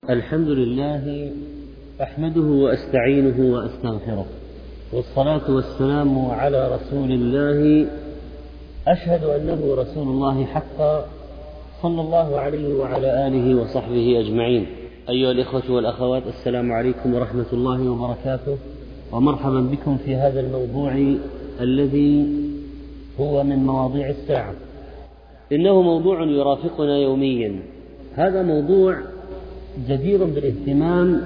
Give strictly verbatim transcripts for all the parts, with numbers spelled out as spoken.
الحمد لله أحمده وأستعينه وأستغفره، والصلاة والسلام على رسول الله أشهد أنه رسول الله حقا، صلى الله عليه وعلى آله وصحبه أجمعين. أيها الإخوة والأخوات، السلام عليكم ورحمة الله وبركاته، ومرحبا بكم في هذا الموضوع الذي هو من مواضيع الساعة. إنه موضوع يرافقنا يوميا. هذا موضوع جدير بالاهتمام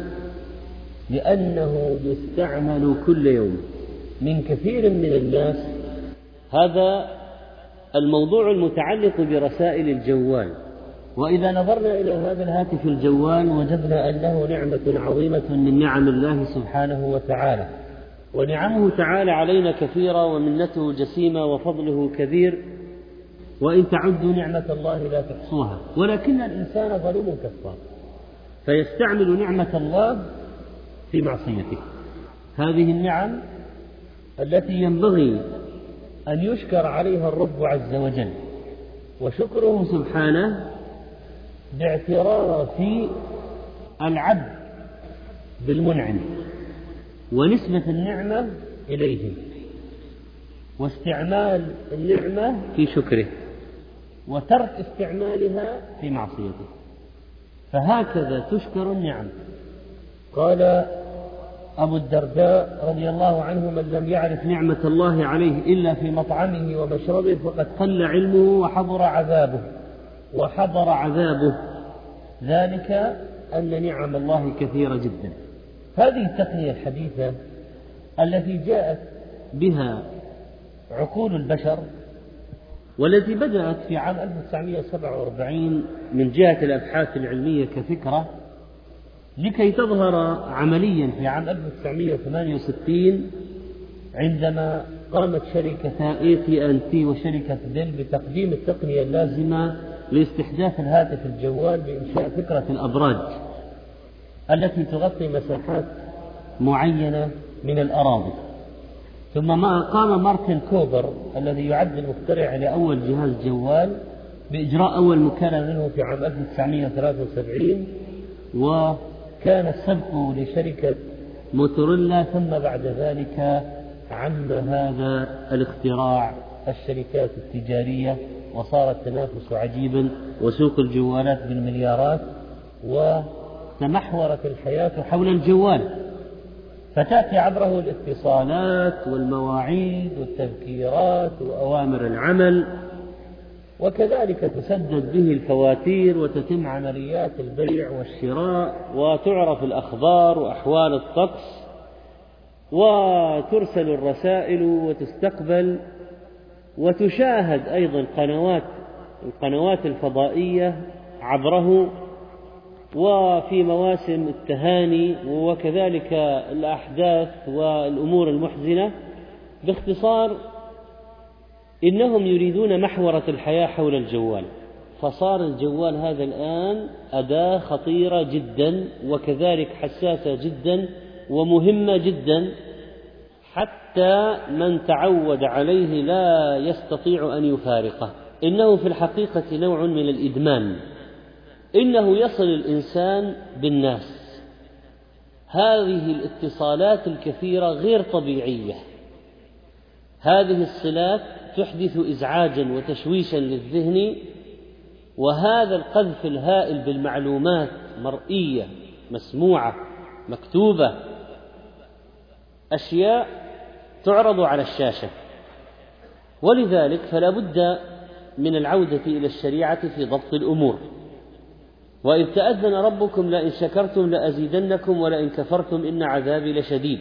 لأنه يستعمل كل يوم من كثير من الناس. هذا الموضوع المتعلق برسائل الجوال. وإذا نظرنا إلى هذا الهاتف الجوال وجدنا أنه نعمة عظيمة من نعم الله سبحانه وتعالى، ونعمه تعالى علينا كثيرة ومنته جسيمة وفضله كبير، وإن تعدوا نعمة الله لا تحصوها، ولكن الإنسان ظلوم كفار فيستعمل نعمة الله في معصيته. هذه النعم التي ينبغي أن يشكر عليها الرب عز وجل، وشكره سبحانه باعتراف العبد بالمنعم ونسبة النعمة إليه، واستعمال النعمة في شكره، وترك استعمالها في معصيته. فهكذا تشكر النعم. قال أبو الدرداء رضي الله عنه: من لم يعرف نعمة الله عليه إلا في مطعمه ومشربه فقد قل علمه وحضر عذابه وحضر عذابه ذلك أن نعم الله كثيرة جدا. هذه التقنية الحديثة التي جاءت بها عقول البشر، والتي بدأت في عام ألف وتسعمائة وسبعة وأربعين من جهة الأبحاث العلمية كفكرة، لكي تظهر عمليا في عام ألف وتسعمائة وثمانية وستين عندما قامت شركة إيه تي أند تي وشركة ديل بتقديم التقنية اللازمة لاستحداث الهاتف الجوال بإنشاء فكرة الأبراج التي تغطي مساحات معينة من الأراضي. ثم ما قام مارتن كوبر الذي يعد المخترع لأول جهاز جوال بإجراء أول مكالمة منه في عام ألف وتسعمائة وثلاثة وسبعين، وكان السبق لشركة موتوريلا، ثم بعد ذلك عم هذا الاختراع الشركات التجارية، وصار التنافس عجيبا، وسوق الجوالات بالمليارات، وتمحورت الحياة حول الجوال، فتأتي عبره الاتصالات والمواعيد والتذكيرات وأوامر العمل، وكذلك تسدد به الفواتير وتتم عمليات البيع والشراء، وتعرف الأخبار وأحوال الطقس، وترسل الرسائل وتستقبل، وتشاهد أيضا قنوات القنوات الفضائية عبره، وفي مواسم التهاني، وكذلك الأحداث والأمور المحزنة. باختصار، إنهم يريدون محورة الحياة حول الجوال. فصار الجوال هذا الآن أداة خطيرة جدا، وكذلك حساسة جدا ومهمة جدا، حتى من تعود عليه لا يستطيع أن يفارقه. إنه في الحقيقة نوع من الإدمان، إنه يصل الإنسان بالناس. هذه الاتصالات الكثيرة غير طبيعية، هذه الصلات تحدث إزعاجا وتشويشا للذهن، وهذا القذف الهائل بالمعلومات مرئية مسموعة مكتوبة، أشياء تعرض على الشاشة. ولذلك فلا بد من العودة إلى الشريعة في ضبط الأمور. وإذ تأذن ربكم لئن شكرتم لأزيدنكم ولئن كفرتم إن عذابي لشديد.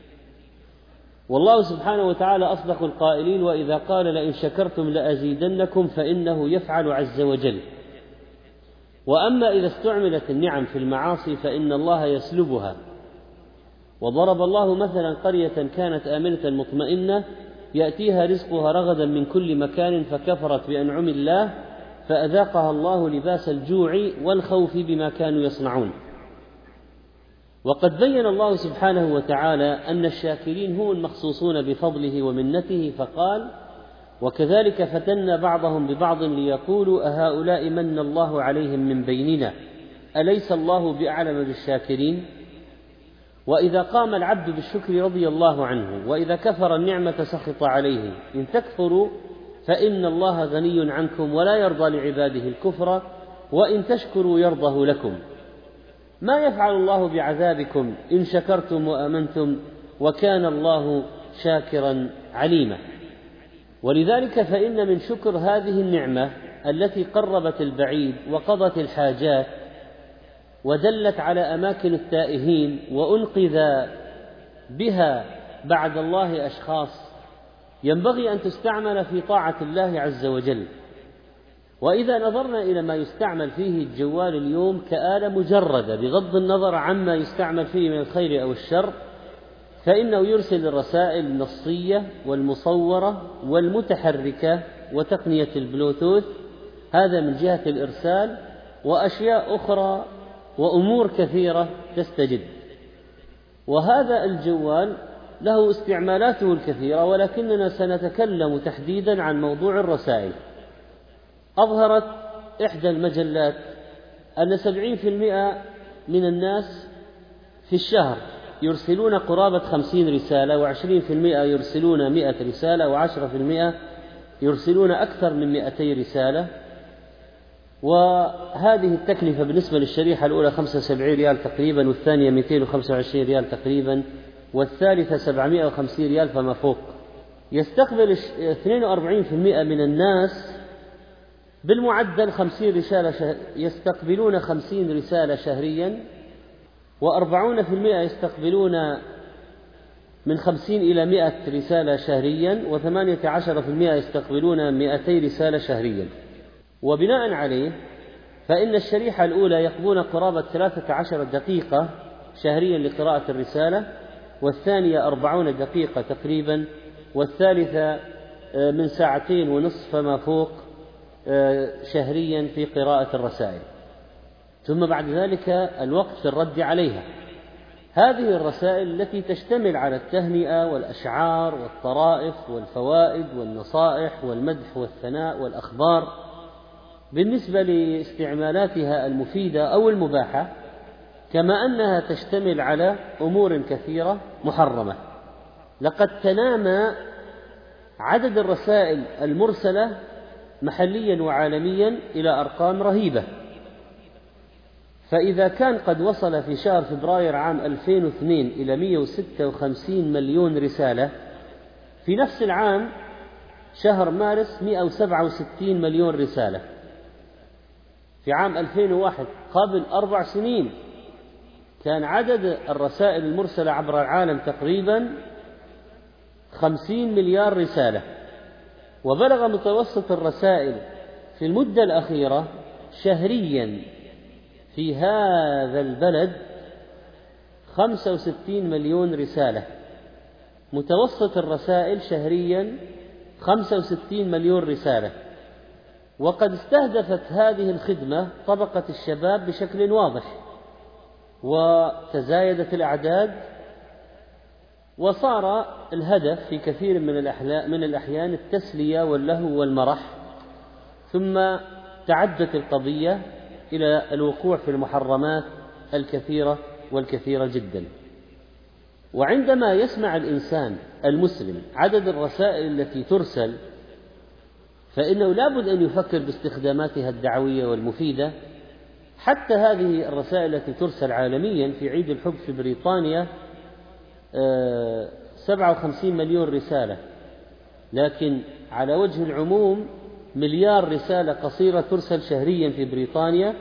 والله سبحانه وتعالى أصدق القائلين: وإذا قال لئن شكرتم لأزيدنكم فإنه يفعل عز وجل. وأما إذا استعملت النعم في المعاصي فإن الله يسلبها. وضرب الله مثلا قرية كانت آمنة مطمئنة يأتيها رزقها رغدا من كل مكان فكفرت بأنعم الله فأذاقها الله لباس الجوع والخوف بما كانوا يصنعون. وقد بين الله سبحانه وتعالى أن الشاكرين هم المخصوصون بفضله ومنته، فقال: وكذلك فتنا بعضهم ببعض ليقولوا أهؤلاء من الله عليهم من بيننا أليس الله بأعلم بالشاكرين؟ وإذا قام العبد بالشكر رضي الله عنه، وإذا كفر النعمة سخط عليه. إن تكفروا فإن الله غني عنكم ولا يرضى لعباده الكفر، وإن تشكروا يرضه لكم. ما يفعل الله بعذابكم إن شكرتم وآمنتم وكان الله شاكرا عليما. ولذلك فإن من شكر هذه النعمة التي قربت البعيد وقضت الحاجات ودلت على أماكن التائهين وأنقذ بها بعد الله أشخاص، ينبغي أن تستعمل في طاعة الله عز وجل. وإذا نظرنا إلى ما يستعمل فيه الجوال اليوم كآلة مجردة بغض النظر عما يستعمل فيه من الخير أو الشر، فإنه يرسل الرسائل النصية والمصورة والمتحركة وتقنية البلوتوث، هذا من جهة الإرسال، وأشياء أخرى وأمور كثيرة تستجد. وهذا الجوال له استعمالاته الكثيرة، ولكننا سنتكلم تحديدا عن موضوع الرسائل. أظهرت إحدى المجلات أن سبعين في المئة من الناس في الشهر يرسلون قرابة خمسين رسالة، وعشرين في المئة يرسلون مئة رسالة، وعشرة في المئة يرسلون أكثر من مئتي رسالة. وهذه التكلفة بالنسبة للشريحة الأولى خمسة وسبعين ريال تقريبا، والثانية مئتين وخمسة وعشرين ريال تقريبا، والثالثة سبعمائة وخمسين ريال فما فوق. يستقبل اثنين وأربعين في المئة من الناس بالمعدل خمسين رسالة شهر يستقبلون خمسين رسالة شهريا، وأربعون في المئة يستقبلون من خمسين إلى مئة رسالة شهريا، وثمانية عشر في المئة يستقبلون مئتي رسالة شهريا. وبناء عليه فإن الشريحة الأولى يقضون قرابة ثلاثة عشر دقيقة شهريا لقراءة الرسالة، والثانية أربعون دقيقة تقريبا، والثالثة من ساعتين ونصف فما فوق شهريا في قراءة الرسائل، ثم بعد ذلك الوقت في الرد عليها. هذه الرسائل التي تشتمل على التهنئة والأشعار والطرائف والفوائد والنصائح والمدح والثناء والأخبار، بالنسبة لاستعمالاتها المفيدة أو المباحة، كما أنها تشتمل على أمور كثيرة محرمة. لقد تنامى عدد الرسائل المرسلة محليا وعالميا إلى أرقام رهيبة. فإذا كان قد وصل في شهر فبراير عام ألفين واثنين إلى مئة وستة وخمسين مليون رسالة، في نفس العام شهر مارس مئة وسبعة وستين مليون رسالة. في عام ألفين وواحد قبل أربع سنين كان عدد الرسائل المرسلة عبر العالم تقريبا خمسين مليار رسالة، وبلغ متوسط الرسائل في المدة الأخيرة شهريا في هذا البلد خمسة وستين مليون رسالة. متوسط الرسائل شهريا خمسة وستين مليون رسالة. وقد استهدفت هذه الخدمة طبقة الشباب بشكل واضح، وتزايدت الأعداد، وصار الهدف في كثير من الأحيان التسلية واللهو والمرح، ثم تعدت القضية إلى الوقوع في المحرمات الكثيرة والكثيرة جدا. وعندما يسمع الإنسان المسلم عدد الرسائل التي ترسل، فإنه لابد أن يفكر باستخداماتها الدعوية والمفيدة. حتى هذه الرسائل التي ترسل عالميا، في عيد الحب في بريطانيا سبعة وخمسين مليون رسالة، لكن على وجه العموم مليار رسالة قصيرة ترسل شهريا في بريطانيا.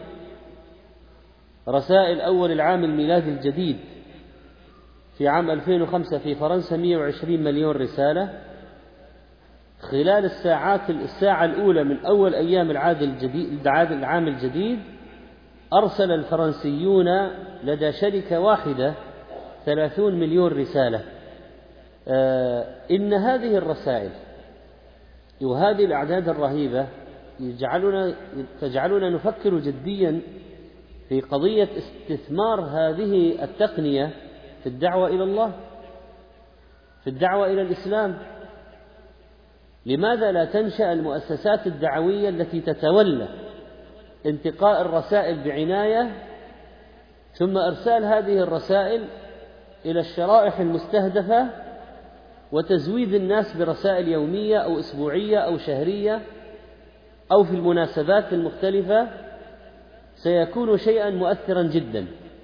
رسائل أول العام الميلادي الجديد في عام ألفين وخمسة في فرنسا مئة وعشرين مليون رسالة. خلال الساعات الساعة الأولى من أول أيام العام الجديد العام الجديد أرسل الفرنسيون لدى شركة واحدة ثلاثون مليون رسالة. آه إن هذه الرسائل وهذه الأعداد الرهيبة يجعلنا تجعلنا نفكر جديا في قضية استثمار هذه التقنية في الدعوة إلى الله، في الدعوة إلى الإسلام. لماذا لا تنشأ المؤسسات الدعوية التي تتولى انتقاء الرسائل بعناية ثم إرسال هذه الرسائل إلى الشرائح المستهدفة وتزويد الناس برسائل يومية أو أسبوعية أو شهرية أو في المناسبات المختلفة سيكون شيئا مؤثرا جدا.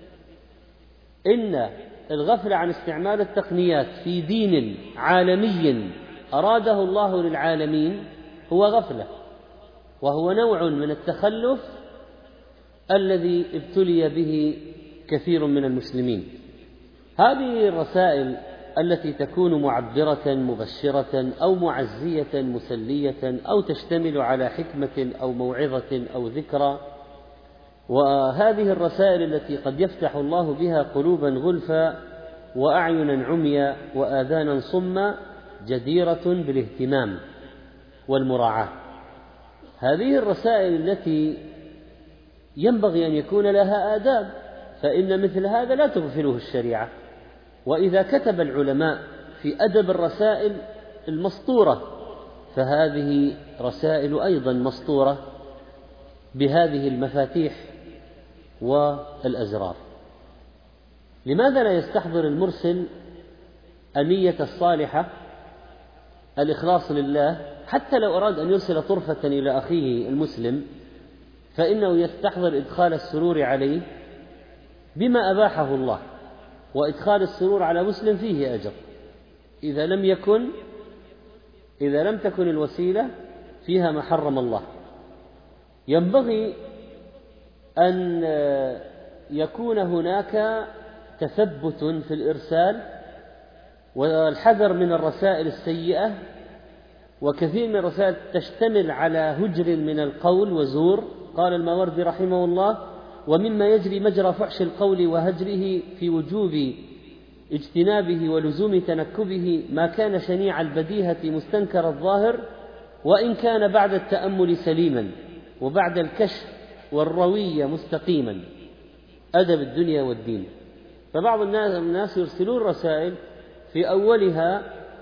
إن الغفلة عن استعمال التقنيات في دين عالمي أراده الله للعالمين هو غفلة، وهو نوع من التخلف الذي ابتلي به كثير من المسلمين. هذه الرسائل التي تكون معبرة مبشرة أو معزية مسلية أو تشتمل على حكمة أو موعظة أو ذكرى، وهذه الرسائل التي قد يفتح الله بها قلوبا غلفا وأعينا عميا وآذانا صما جديرة بالاهتمام والمراعاة. هذه الرسائل التي ينبغي أن يكون لها آداب، فإن مثل هذا لا تغفله الشريعة. وإذا كتب العلماء في أدب الرسائل المسطورة فهذه رسائل أيضا مسطورة بهذه المفاتيح والأزرار. لماذا لا يستحضر المرسل النية الصالحة، الإخلاص لله، حتى لو أراد أن يرسل طرفة إلى أخيه المسلم فإنه يستحضر إدخال السرور عليه بما أباحه الله، وإدخال السرور على مسلم فيه أجر إذا لم يكن إذا لم تكن الوسيلة فيها ما حرم الله. ينبغي أن يكون هناك تثبت في الإرسال والحذر من الرسائل السيئة، وكثير من الرسائل تشتمل على هجر من القول وزور. قال الماوردي رحمه الله: ومما يجري مجرى فحش القول وهجره في وجوب اجتنابه ولزوم تنكبه ما كان شنيع البديهة مستنكر الظاهر وإن كان بعد التأمل سليما وبعد الكشف والروية مستقيما. أدب الدنيا والدين. فبعض الناس يرسلون رسائل في أولها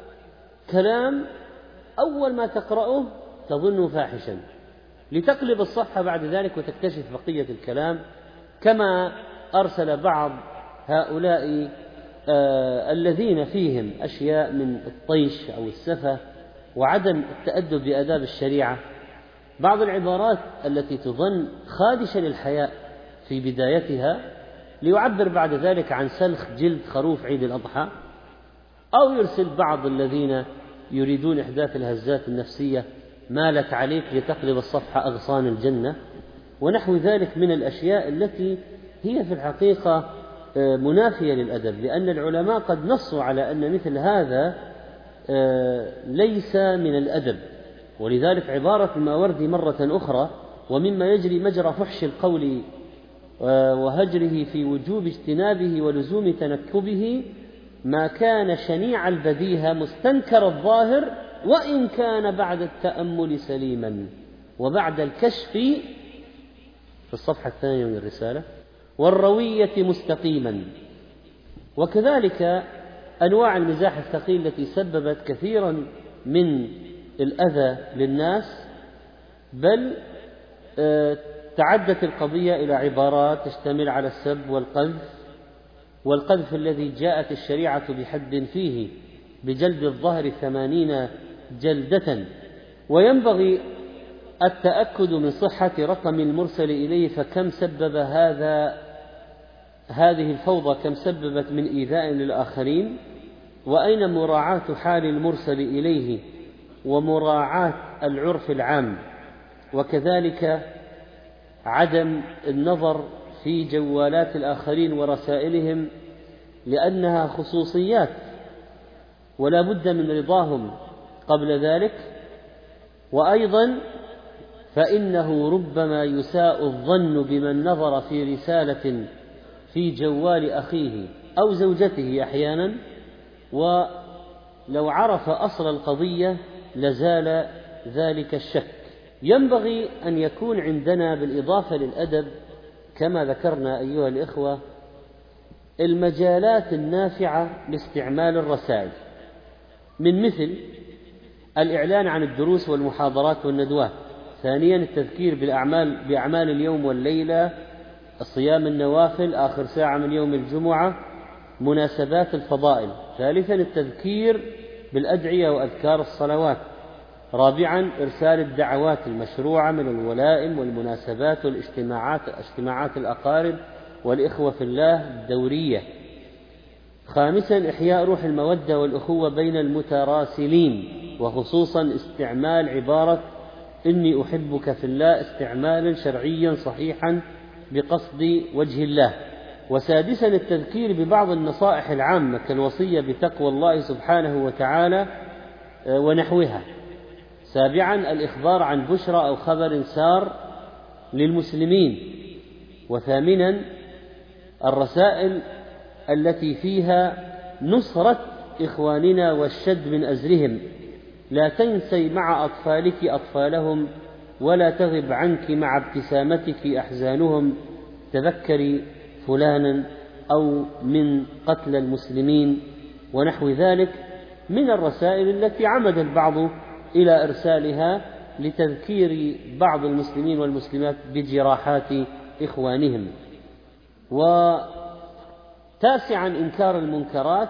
كلام أول ما تقرأه تظن فاحشا، لتقلب الصفحة بعد ذلك وتكتشف بقية الكلام، كما أرسل بعض هؤلاء آه الذين فيهم أشياء من الطيش أو السفة وعدم التأدب بآداب الشريعة بعض العبارات التي تظن خادشة للحياء في بدايتها ليعبر بعد ذلك عن سلخ جلد خروف عيد الأضحى، أو يرسل بعض الذين يريدون إحداث الهزات النفسية مالت عليك لتقلب الصفحة أغصان الجنة ونحو ذلك من الأشياء التي هي في الحقيقة منافية للأدب، لأن العلماء قد نصوا على أن مثل هذا ليس من الأدب. ولذلك عبارة الماوردي مرة أخرى: ومما يجري مجرى فحش القول وهجره في وجوب اجتنابه ولزوم تنكبه ما كان شنيع البديهة مستنكر الظاهر وإن كان بعد التأمل سليما وبعد الكشف في الصفحة الثانية من الرسالة والروية مستقيما. وكذلك أنواع المزاح الثقيل التي سببت كثيرا من الأذى للناس، بل تعدت القضية إلى عبارات تشتمل على السب والقذف، والقذف الذي جاءت الشريعة بحد فيه بجلد الظهر ثمانين جلدة. وينبغي التأكد من صحة رقم المرسل إليه، فكم سبب هذا هذه الفوضى، كم سببت من إيذاء للآخرين، وأين مراعاة حال المرسل إليه ومراعاة العرف العام، وكذلك عدم النظر في جوالات الآخرين ورسائلهم لأنها خصوصيات ولا بد من رضاهم قبل ذلك. وأيضا فإنه ربما يساء الظن بمن نظر في رسالة في جوال أخيه أو زوجته أحيانا، ولو عرف أصل القضية لزال ذلك الشك. ينبغي أن يكون عندنا بالإضافة للأدب كما ذكرنا أيها الإخوة المجالات النافعة لاستعمال الرسائل، من مثل الإعلان عن الدروس والمحاضرات والندوات، ثانيا التذكير بالأعمال بأعمال اليوم والليلة صيام النوافل آخر ساعة من يوم الجمعة، مناسبات الفضائل. ثالثا التذكير بالأدعية وأذكار الصلوات. رابعا إرسال الدعوات المشروعة من الولائم والمناسبات والاجتماعات اجتماعات الأقارب والإخوة في الله الدورية. خامسا إحياء روح المودة والأخوة بين المتراسلين، وخصوصا استعمال عبارة إني أحبك في الله استعمالا شرعيا صحيحا بقصد وجه الله. وسادسا التذكير ببعض النصائح العامة كالوصية بتقوى الله سبحانه وتعالى ونحوها. سابعا الإخبار عن بشرى أو خبر سار للمسلمين. وثامنا الرسائل التي فيها نصرة إخواننا والشد من أزرهم. لا تنسي مع أطفالك أطفالهم، ولا تغب عنك مع ابتسامتك أحزانهم. تذكري فلانا أو من قتل المسلمين ونحو ذلك من الرسائل التي عمد البعض إلى إرسالها لتذكير بعض المسلمين والمسلمات بجراحات إخوانهم. وتاسعا إنكار المنكرات.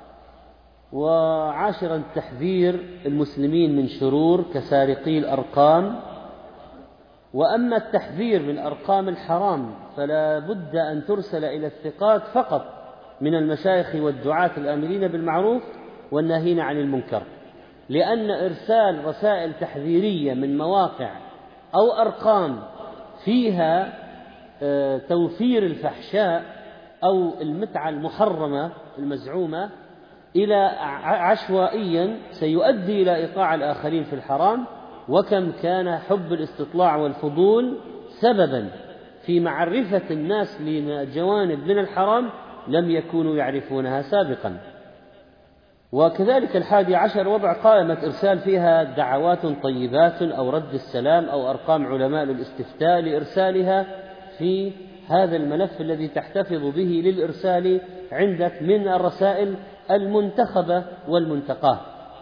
وعاشرا تحذير المسلمين من شرور كسارقي الأرقام. وأما التحذير من أرقام الحرام فلا بد أن ترسل إلى الثقات فقط من المشايخ والدعاة الآمرين بالمعروف والناهين عن المنكر، لأن إرسال رسائل تحذيرية من مواقع أو أرقام فيها توفير الفحشاء أو المتعة المحرمة المزعومة إلى عشوائيا سيؤدي إلى إيقاع الآخرين في الحرام. وكم كان حب الاستطلاع والفضول سببا في معرفة الناس لجوانب من الحرام لم يكونوا يعرفونها سابقا. وكذلك الحادي عشر وضع قائمة إرسال فيها دعوات طيبات أو رد السلام أو أرقام علماء للاستفتاء لإرسالها في هذا الملف الذي تحتفظ به للإرسال عندك من الرسائل المنتخبة والمنتقاة.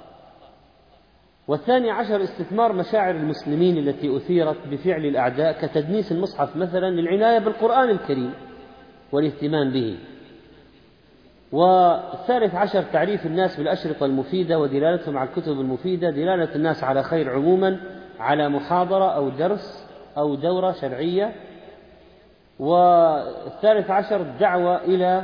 والثاني عشر استثمار مشاعر المسلمين التي أثيرت بفعل الأعداء كتدنيس المصحف مثلا للعناية بالقرآن الكريم والاهتمام به. والثالث عشر تعريف الناس بالأشرطة المفيدة ودلالتهم على الكتب المفيدة، دلالة الناس على خير عموما على محاضرة أو درس أو دورة شرعية. والثالث عشر الدعوة إلى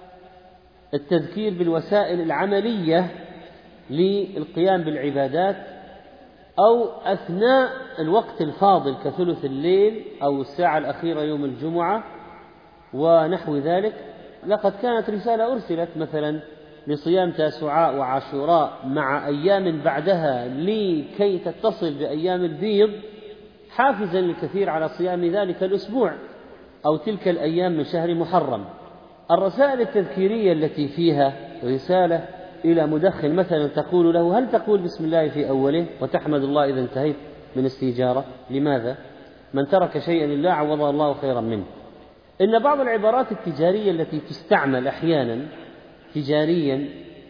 التذكير بالوسائل العملية للقيام بالعبادات أو أثناء الوقت الفاضل كثلث الليل أو الساعة الأخيرة يوم الجمعة ونحو ذلك. لقد كانت رسالة أرسلت مثلا لصيام تاسوعاء وعاشوراء مع أيام بعدها لكي تتصل بأيام البيض حافزا للكثير على صيام ذلك الأسبوع أو تلك الأيام من شهر محرم. الرسائل التذكيرية التي فيها رسالة إلى مدخن مثلا تقول له هل تقول بسم الله في أوله وتحمد الله إذا انتهيت من السيجارة؟ لماذا؟ من ترك شيئا لله عوضه الله خيرا منه. إن بعض العبارات التجارية التي تستعمل أحيانا تجاريا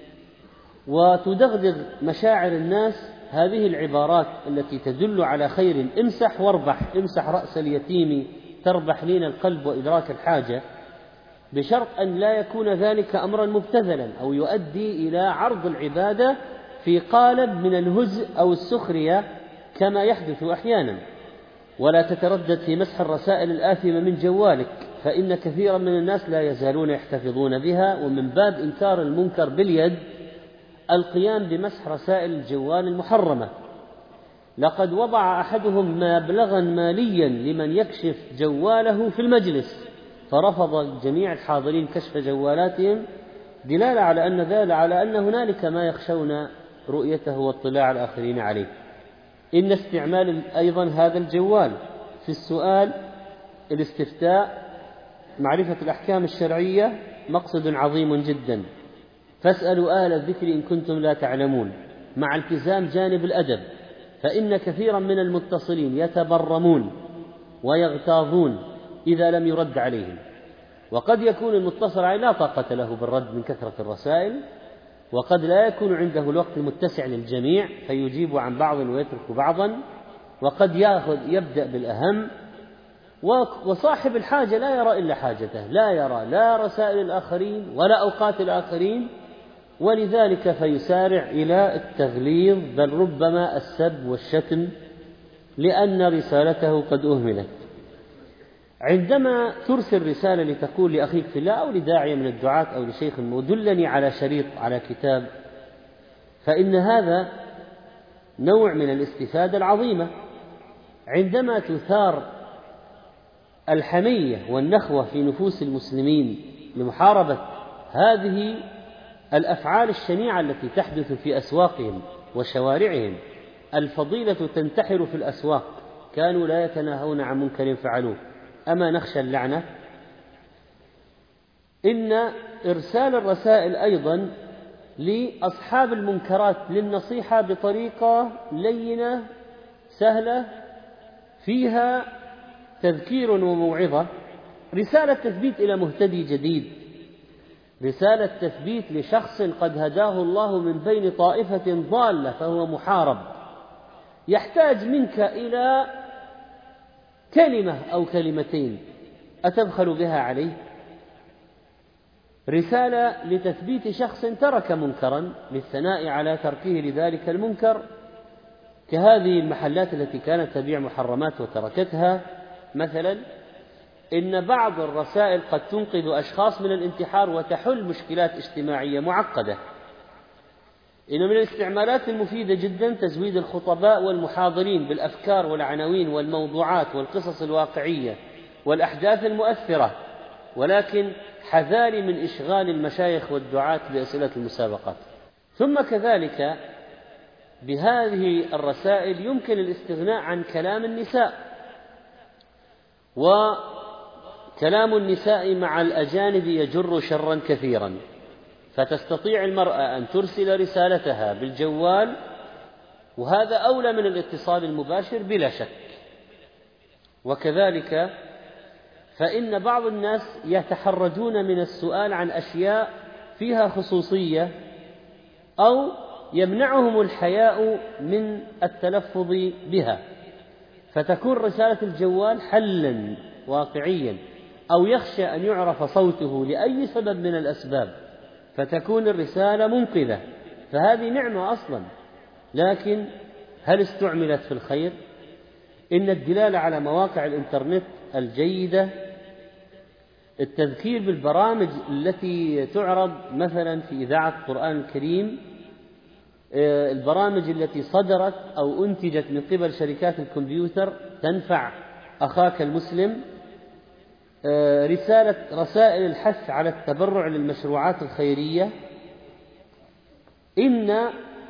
وتدغدغ مشاعر الناس، هذه العبارات التي تدل على خير امسح واربح، امسح رأس اليتيم تربح لين القلب وإدراك الحاجة، بشرط أن لا يكون ذلك أمرا مبتذلا أو يؤدي إلى عرض العبادة في قالب من الهزء أو السخرية كما يحدث أحيانا. ولا تتردد في مسح الرسائل الآثمة من جوالك، فإن كثيرا من الناس لا يزالون يحتفظون بها. ومن باب إنكار المنكر باليد القيام بمسح رسائل الجوال المحرمة. لقد وضع أحدهم مبلغا ماليا لمن يكشف جواله في المجلس، فرفض جميع الحاضرين كشف جوالاتهم دلالة على أن ذلك على أن هنالك ما يخشون رؤيته واطلاع الآخرين عليه. إن استعمال أيضا هذا الجوال في السؤال، الاستفتاء، معرفة الأحكام الشرعية مقصد عظيم جدا. فاسألوا أهل الذكر إن كنتم لا تعلمون، مع التزام جانب الأدب، فإن كثيرا من المتصلين يتبرمون ويغتاظون إذا لم يرد عليهم، وقد يكون المتصل عليه لا طاقة له بالرد من كثرة الرسائل، وقد لا يكون عنده الوقت المتسع للجميع فيجيب عن بعض ويترك بعضا، وقد يأخذ يبدأ بالأهم وصاحب الحاجة لا يرى إلا حاجته، لا يرى لا رسائل الآخرين ولا أوقات الآخرين، ولذلك فيسارع إلى التغليظ بل ربما السب والشتم لأن رسالته قد أهملت. عندما ترسل رسالة لتقول لأخيك في الله أو لداعية من الدعاة أو لشيخ دلني على شريط على كتاب، فإن هذا نوع من الاستفادة العظيمة. عندما تثار الحمية والنخوة في نفوس المسلمين لمحاربة هذه الأفعال الشنيعة التي تحدث في أسواقهم وشوارعهم، الفضيلة تنتحر في الأسواق، كانوا لا يتناهون عن منكر فعلوه، أما نخشى اللعنة. إن إرسال الرسائل أيضا لأصحاب المنكرات للنصيحة بطريقة لينة سهلة فيها تذكير وموعظة، رسالة تثبيت إلى مهتدي جديد، رسالة تثبيت لشخص قد هداه الله من بين طائفة ضالة فهو محارب، يحتاج منك إلى كلمة أو كلمتين أتبخل بها عليه. رسالة لتثبيت شخص ترك منكرا للثناء على تركه لذلك المنكر، كهذه المحلات التي كانت تبيع محرمات وتركتها مثلا. إن بعض الرسائل قد تنقذ أشخاص من الانتحار وتحل مشكلات اجتماعية معقدة. إن من الاستعمالات المفيدة جدا تزويد الخطباء والمحاضرين بالأفكار والعناوين والموضوعات والقصص الواقعية والأحداث المؤثرة، ولكن حذاري من إشغال المشايخ والدعاة بأسئلة المسابقات. ثم كذلك بهذه الرسائل يمكن الاستغناء عن كلام النساء، وكلام النساء مع الأجانب يجر شرا كثيرا، فتستطيع المرأة أن ترسل رسالتها بالجوال، وهذا أولى من الاتصال المباشر بلا شك. وكذلك فإن بعض الناس يتحرجون من السؤال عن أشياء فيها خصوصية أو يمنعهم الحياء من التلفظ بها، فتكون رسالة الجوال حلا واقعيا، أو يخشى أن يعرف صوته لأي سبب من الأسباب فتكون الرسالة منقذة، فهذه نعمة أصلا، لكن هل استعملت في الخير؟ إن الدلالة على مواقع الإنترنت الجيدة، التذكير بالبرامج التي تعرض مثلا في إذاعة القرآن الكريم، البرامج التي صدرت أو أنتجت من قبل شركات الكمبيوتر تنفع أخاك المسلم، رسالة رسائل الحث على التبرع للمشروعات الخيرية. إن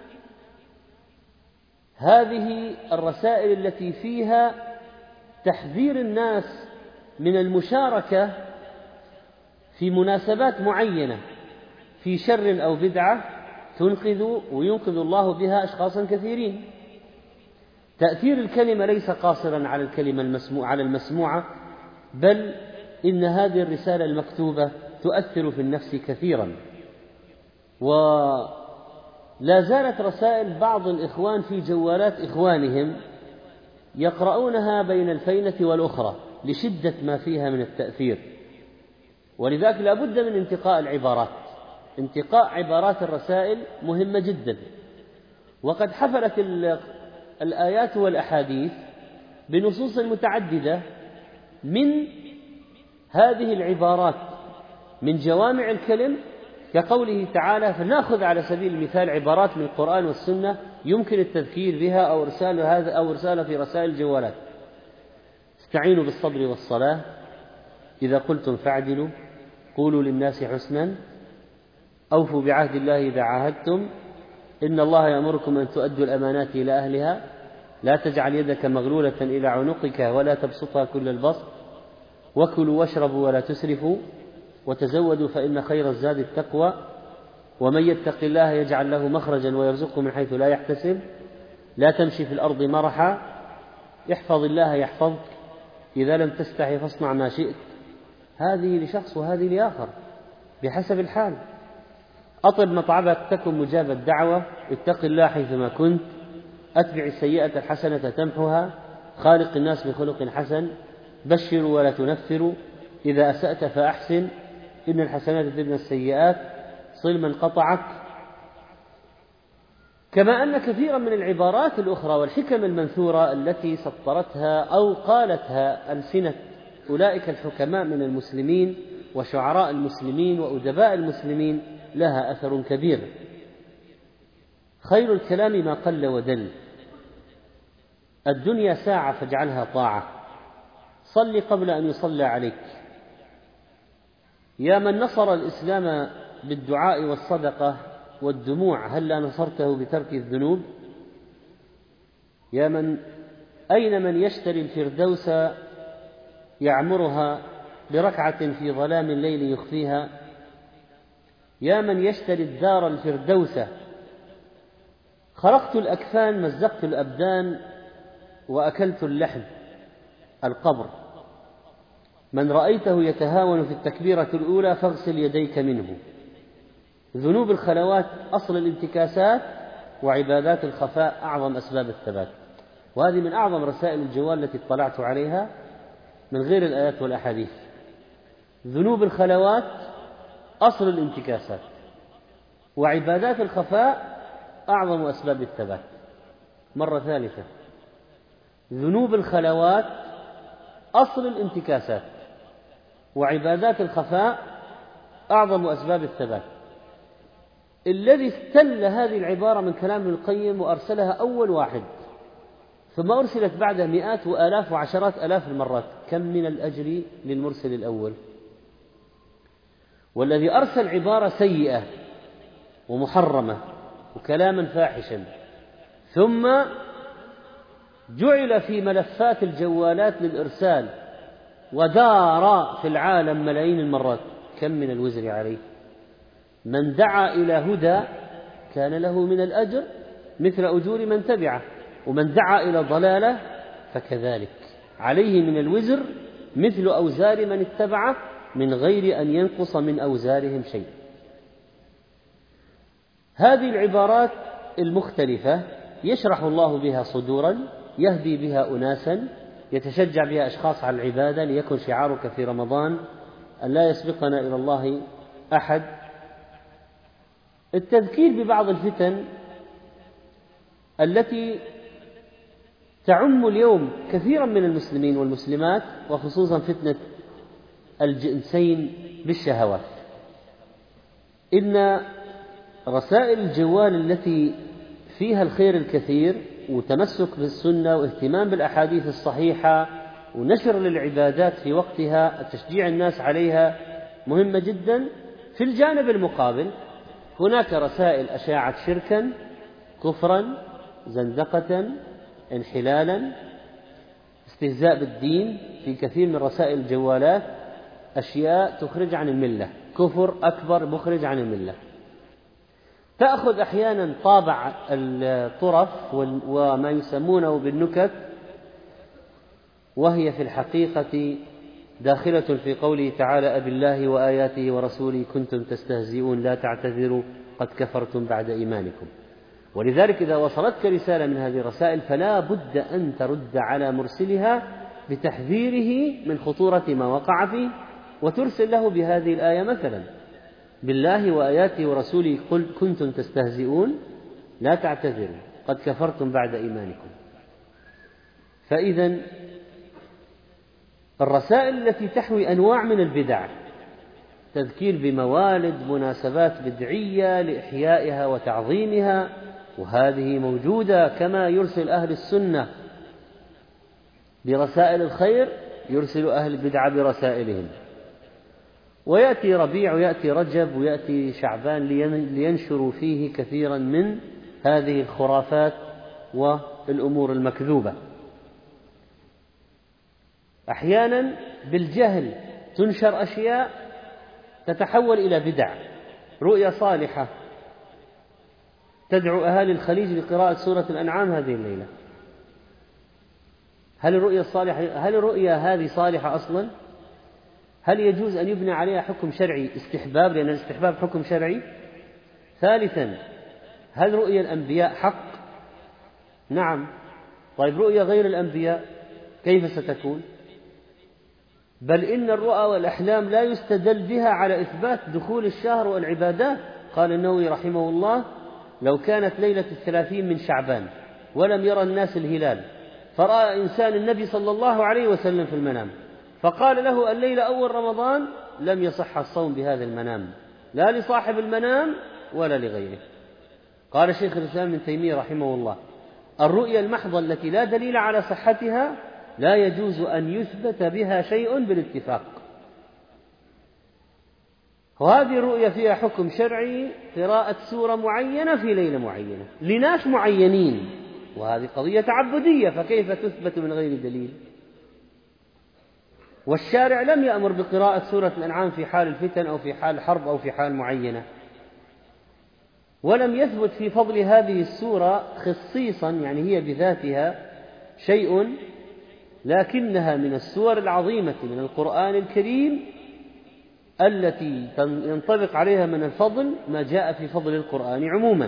هذه الرسائل التي فيها تحذير الناس من المشاركة في مناسبات معينة في شر أو بدعة تنقذ وينقذ الله بها أشخاصا كثيرين. تأثير الكلمة ليس قاصرا على الكلمة المسموعة على المسموعة، بل إن هذه الرسالة المكتوبة تؤثر في النفس كثيرا. ولا زالت رسائل بعض الإخوان في جوالات إخوانهم يقرؤونها بين الفينة والأخرى لشدة ما فيها من التأثير، ولذلك لا بد من انتقاء العبارات. انتقاء عبارات الرسائل مهمة جدا، وقد حفلت الآيات والأحاديث بنصوص متعددة من هذه العبارات من جوامع الكلم، كقوله تعالى: فلنأخذ على سبيل المثال عبارات من القرآن والسنة يمكن التذكير بها أو إرسال هذا أو إرسالها في رسائل الجوالات. استعينوا بالصبر والصلاة، إذا قلتم فاعدلوا، قولوا للناس حسنا، أوفوا بعهد الله إذا عاهدتم، إن الله يأمركم أن تؤدوا الأمانات إلى أهلها، لا تجعل يدك مغلولة إلى عنقك ولا تبسطها كل البسط، وكلوا واشربوا ولا تسرفوا، وتزودوا فإن خير الزاد التقوى، ومن يتق الله يجعل له مخرجا ويرزقه من حيث لا يحتسب، لا تمشي في الأرض مرحا، احفظ الله يحفظك، إذا لم تستحي فاصنع ما شئت. هذه لشخص وهذه لآخر بحسب الحال. أطب مطعبك تكن مجاب الدعوة، اتق الله حيثما كنت، أتبع السيئة الحسنة تمحها، خالق الناس بخلق حسن، بشروا ولا تنفروا، إذا أسأت فأحسن، إن الحسنات تذهبن السيئات، صل من قطعك. كما أن كثيرا من العبارات الأخرى والحكم المنثورة التي سطرتها أو قالتها ألسنة أولئك الحكماء من المسلمين وشعراء المسلمين وأدباء المسلمين لها أثر كبير. خير الكلام ما قل ودل، الدنيا ساعة فاجعلها طاعة، صل قبل أن يصلى عليك. يا من نصر الإسلام بالدعاء والصدقة والدموع، هلا نصرته بترك الذنوب؟ يا من أين من يشتري الفردوس يعمرها بركعة في ظلام الليل يخفيها؟ يا من يشتري الدار الفردوس، خرقت الأكفان مزقت الأبدان وأكلت اللحم القبر. من رأيته يتهاون في التكبيرة الأولى فاغسل يديك منه. ذنوب الخلوات أصل الانتكاسات، وعبادات الخفاء أعظم أسباب الثبات. وهذه من أعظم رسائل الجوال التي اطلعت عليها من غير الآيات والأحاديث. ذنوب الخلوات أصل الانتكاسات، وعبادات الخفاء أعظم أسباب الثبات. مرة ثالثة، ذنوب الخلوات أصل الانتكاسات، وعبادات الخفاء أعظم أسباب الثبات. الذي استل هذه العبارة من كلام ابن القيم وأرسلها أول واحد، ثم أرسلت بعدها مئات وآلاف وعشرات آلاف المرات، كم من الأجر للمرسل الأول؟ والذي أرسل عبارة سيئة ومحرمة وكلاما فاحشا، ثم جعل في ملفات الجوالات للإرسال ودار في العالم ملايين المرات، كم من الوزر عليه؟ من دعا إلى هدى كان له من الأجر مثل أجور من تبعه، ومن دعا إلى ضلالة فكذلك عليه من الوزر مثل أوزار من اتبعه من غير أن ينقص من أوزارهم شيء. هذه العبارات المختلفة يشرح الله بها صدورا، يهدي بها أناسا، يتشجع بها أشخاص على العبادة، ليكن شعارك في رمضان أن لا يسبقنا إلى الله أحد. التذكير ببعض الفتن التي تعم اليوم كثيرا من المسلمين والمسلمات، وخصوصا فتنة الجنسين بالشهوات. إن رسائل الجوال التي فيها الخير الكثير وتمسك بالسنة واهتمام بالأحاديث الصحيحة ونشر للعبادات في وقتها، تشجيع الناس عليها، مهمة جدا. في الجانب المقابل هناك رسائل أشاعت شركا، كفرا، زندقة، انحلالا، استهزاء بالدين. في كثير من رسائل الجوالات أشياء تخرج عن الملة، كفر أكبر مخرج عن الملة. تأخذ أحيانا طابع الطرف وما يسمونه بالنكت، وهي في الحقيقة داخلة في قوله تعالى: أبالله وآياته ورسوله كنتم تستهزئون لا تعتذروا قد كفرتم بعد إيمانكم. ولذلك إذا وصلتك رسالة من هذه الرسائل فلا بد أن ترد على مرسلها بتحذيره من خطورة ما وقع فيه، وترسل له بهذه الآية مثلا: بالله وآياته ورسوله قل كنتم تستهزئون لا تعتذروا قد كفرتم بعد إيمانكم. فإذا الرسائل التي تحوي أنواع من البدع، تذكير بموالد، مناسبات بدعية لإحيائها وتعظيمها، وهذه موجودة. كما يرسل أهل السنة برسائل الخير يرسل أهل البدع برسائلهم. ويأتي ربيع ويأتي رجب ويأتي شعبان لينشروا فيه كثيرا من هذه الخرافات والأمور المكذوبة. أحيانا بالجهل تنشر أشياء تتحول إلى بدع. رؤيا صالحة تدعو أهالي الخليج لقراءة سورة الأنعام هذه الليلة. هل الرؤيا الصالحة هل الرؤيا هذه صالحة أصلا؟ هل يجوز أن يبنى عليها حكم شرعي استحباب، لأن الاستحباب حكم شرعي؟ ثالثا، هل رؤيا الأنبياء حق؟ نعم. طيب رؤيا غير الأنبياء كيف ستكون؟ بل إن الرؤى والأحلام لا يستدل بها على إثبات دخول الشهر والعبادات. قال النووي رحمه الله: لو كانت ليلة الثلاثين من شعبان ولم يرى الناس الهلال، فرأى إنسان النبي صلى الله عليه وسلم في المنام فقال له الليلة أول رمضان، لم يصح الصوم بهذا المنام، لا لصاحب المنام ولا لغيره. قال شيخ الإسلام ابن تيمية رحمه الله: الرؤيا المحضة التي لا دليل على صحتها لا يجوز أن يثبت بها شيء بالاتفاق. وهذه الرؤيا فيها حكم شرعي، قراءة سورة معينة في ليلة معينة لناس معينين، وهذه قضية تعبدية، فكيف تثبت من غير دليل؟ والشارع لم يأمر بقراءة سورة الأنعام في حال الفتن أو في حال الحرب أو في حال معينة، ولم يثبت في فضل هذه السورة خصيصا، يعني هي بذاتها شيء، لكنها من السور العظيمة من القرآن الكريم التي ينطبق عليها من الفضل ما جاء في فضل القرآن عموما.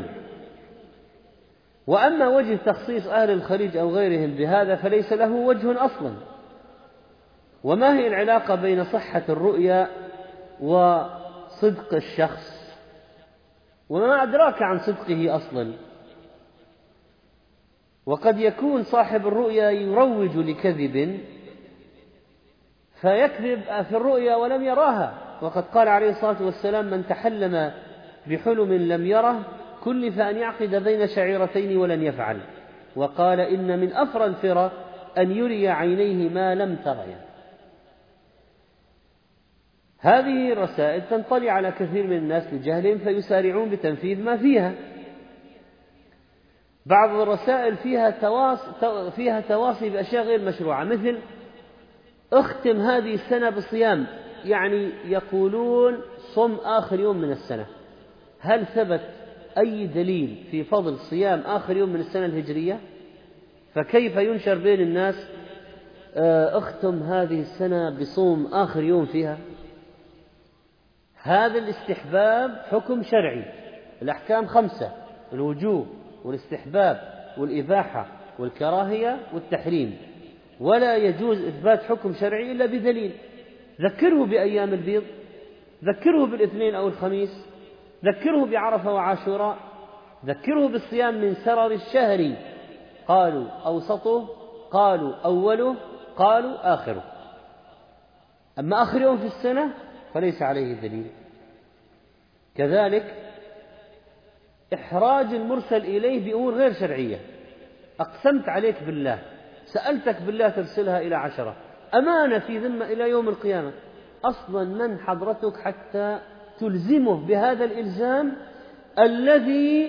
وأما وجه تخصيص أهل الخليج أو غيرهم بهذا فليس له وجه أصلا. وما هي العلاقة بين صحة الرؤيا وصدق الشخص؟ وما أدراك عن صدقه أصلا؟ وقد يكون صاحب الرؤيا يروج لكذب فيكذب في الرؤيا ولم يراها، وقد قال عليه الصلاة والسلام: من تحلم بحلم لم يره كلف أن يعقد بين شعيرتين ولن يفعل. وقال: إن من أفرى الفرى أن يري عينيه ما لم تريا. هذه الرسائل تنطلي على كثير من الناس لجهلهم فيسارعون بتنفيذ ما فيها. بعض الرسائل فيها تواصي, فيها تواصي بأشياء غير مشروعة، مثل: اختم هذه السنة بصيام، يعني يقولون صم آخر يوم من السنة. هل ثبت أي دليل في فضل صيام آخر يوم من السنة الهجرية؟ فكيف ينشر بين الناس اختم هذه السنة بصوم آخر يوم فيها؟ هذا الاستحباب حكم شرعي. الأحكام خمسة: الوجوب والاستحباب والإباحة والكراهية والتحريم، ولا يجوز إثبات حكم شرعي إلا بدليل. ذكره بأيام البيض، ذكره بالاثنين أو الخميس، ذكره بعرفة وعاشوراء، ذكره بالصيام من سرر الشهر، قالوا أوسطه، قالوا أوله، قالوا آخره. أما آخر يوم في السنة فليس عليه دليل. كذلك إحراج المرسل إليه بأمور غير شرعية. أقسمت عليك بالله، سألتك بالله ترسلها إلى عشرة، أمانة في ذمة إلى يوم القيامة. أصلا من حضرتك حتى تلزمه بهذا الإلزام الذي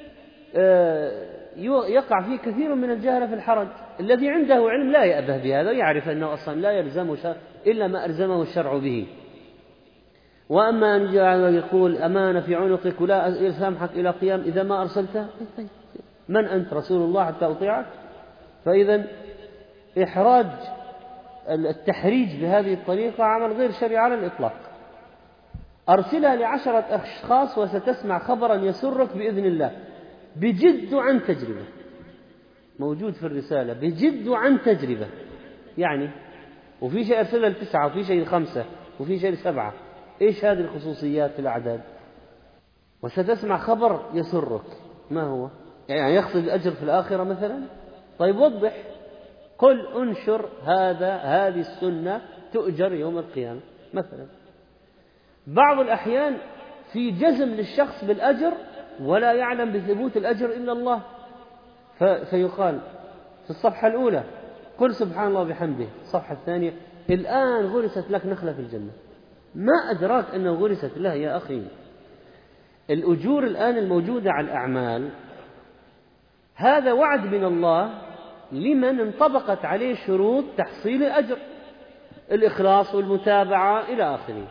يقع فيه كثير من الجهل في الحرج؟ الذي عنده علم لا يأبه بهذا، يعرف أنه أصلا لا يلزمه إلا ما ألزمه الشرع به. وأما أن يقول أمانة في عنقك ولا يسامحك إلى قيام إذا ما أرسلته، من أنت رسول الله حتى أطيعك؟ فإذا إحراج التحريج بهذه الطريقة عمل غير شرعي على الإطلاق. أرسلها لعشرة أشخاص وستسمع خبرا يسرك بإذن الله، بجد عن تجربة، موجود في الرسالة بجد عن تجربة، يعني وفي شيء أرسلها لتسعة وفي شيء لخمسة وفي شيء لسبعة. إيش هذه الخصوصيات في الأعداد؟ وستسمع خبر يسرك، ما هو؟ يعني يقصد الأجر في الآخرة مثلا؟ طيب وضح، قل انشر هذا هذه السنة تؤجر يوم القيامة مثلا. بعض الأحيان في جزم للشخص بالأجر ولا يعلم بثبوت الأجر إلا الله، فيقال في الصفحة الأولى قل سبحان الله بحمده، الصفحة الثانية الآن غرست لك نخلة في الجنة. ما أدراك أنه غرست له يا أخي؟ الأجور الآن الموجودة على الأعمال هذا وعد من الله لمن انطبقت عليه شروط تحصيل الأجر، الإخلاص والمتابعة إلى آخره.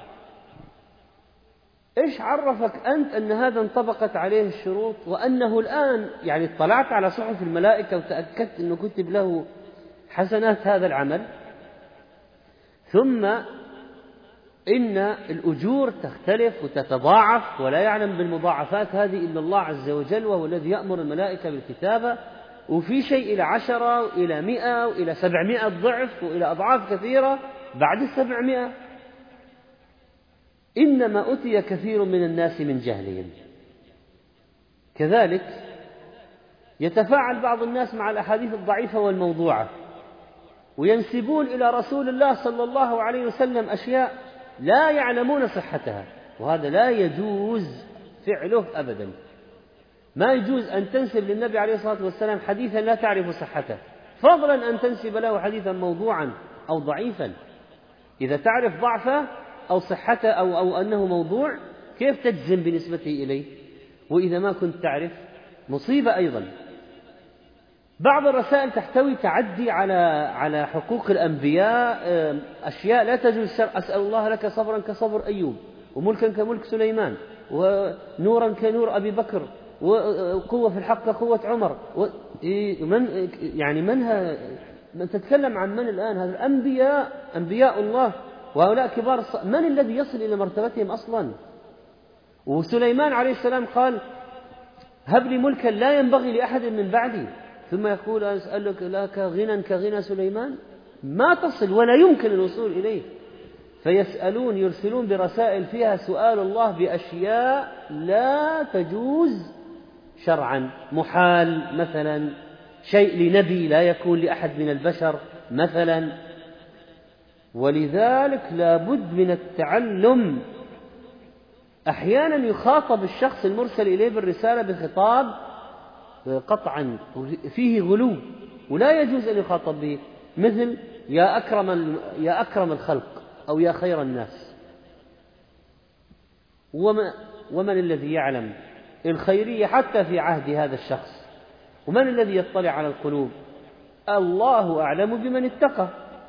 إيش عرفك أنت أن هذا انطبقت عليه الشروط وأنه الآن يعني اطلعت على صحف الملائكة وتأكدت أنه كتب له حسنات هذا العمل؟ ثم إن الأجور تختلف وتتضاعف، ولا يعلم بالمضاعفات هذه إلا الله عز وجل، وهو الذي يأمر الملائكة بالكتابة. وفي شيء إلى عشرة وإلى مئة وإلى سبعمائة ضعف وإلى أضعاف كثيرة، بعد السبعمائة. إنما أتي كثير من الناس من جهلهم. كذلك يتفاعل بعض الناس مع الأحاديث الضعيفة والموضوعة، وينسبون إلى رسول الله صلى الله عليه وسلم أشياء لا يعلمون صحتها، وهذا لا يجوز فعله أبدا. ما يجوز أن تنسب للنبي عليه الصلاة والسلام حديثا لا تعرف صحته، فضلا أن تنسب له حديثا موضوعا أو ضعيفا. إذا تعرف ضعفه أو صحته أو, أو أنه موضوع، كيف تجزم بنسبته إليه؟ وإذا ما كنت تعرف مصيبة أيضا. بعض الرسائل تحتوي تعدي على على حقوق الأنبياء، أشياء لا تجوز الشرع. أسأل الله لك صبرا كصبر أيوب، وملكا كملك سليمان، ونورا كنور أبي بكر، وقوة في الحق كقوة عمر. من يعني منها من تتكلم عن من الآن؟ هذا الأنبياء، أنبياء الله، وهؤلاء كبار. من الذي يصل إلى مرتبتهم أصلا؟ وسليمان عليه السلام قال هب لي ملكا لا ينبغي لأحد من بعدي، ثم يقول أسألك لك غنى كغنى سليمان. ما تصل ولا يمكن الوصول إليه. فيسألون يرسلون برسائل فيها سؤال الله بأشياء لا تجوز شرعا، محال مثلا، شيء لنبي لا يكون لأحد من البشر مثلا. ولذلك لا بد من التعلم. أحيانا يخاطب الشخص المرسل إليه بالرسالة بخطاب قطعا فيه غلو، ولا يجوز أن يخاطب به، مثل يا أكرم يا أكرم الخلق أو يا خير الناس. وما ومن الذي يعلم الخيرية حتى في عهد هذا الشخص؟ ومن الذي يطلع على القلوب؟ الله أعلم بمن اتقى.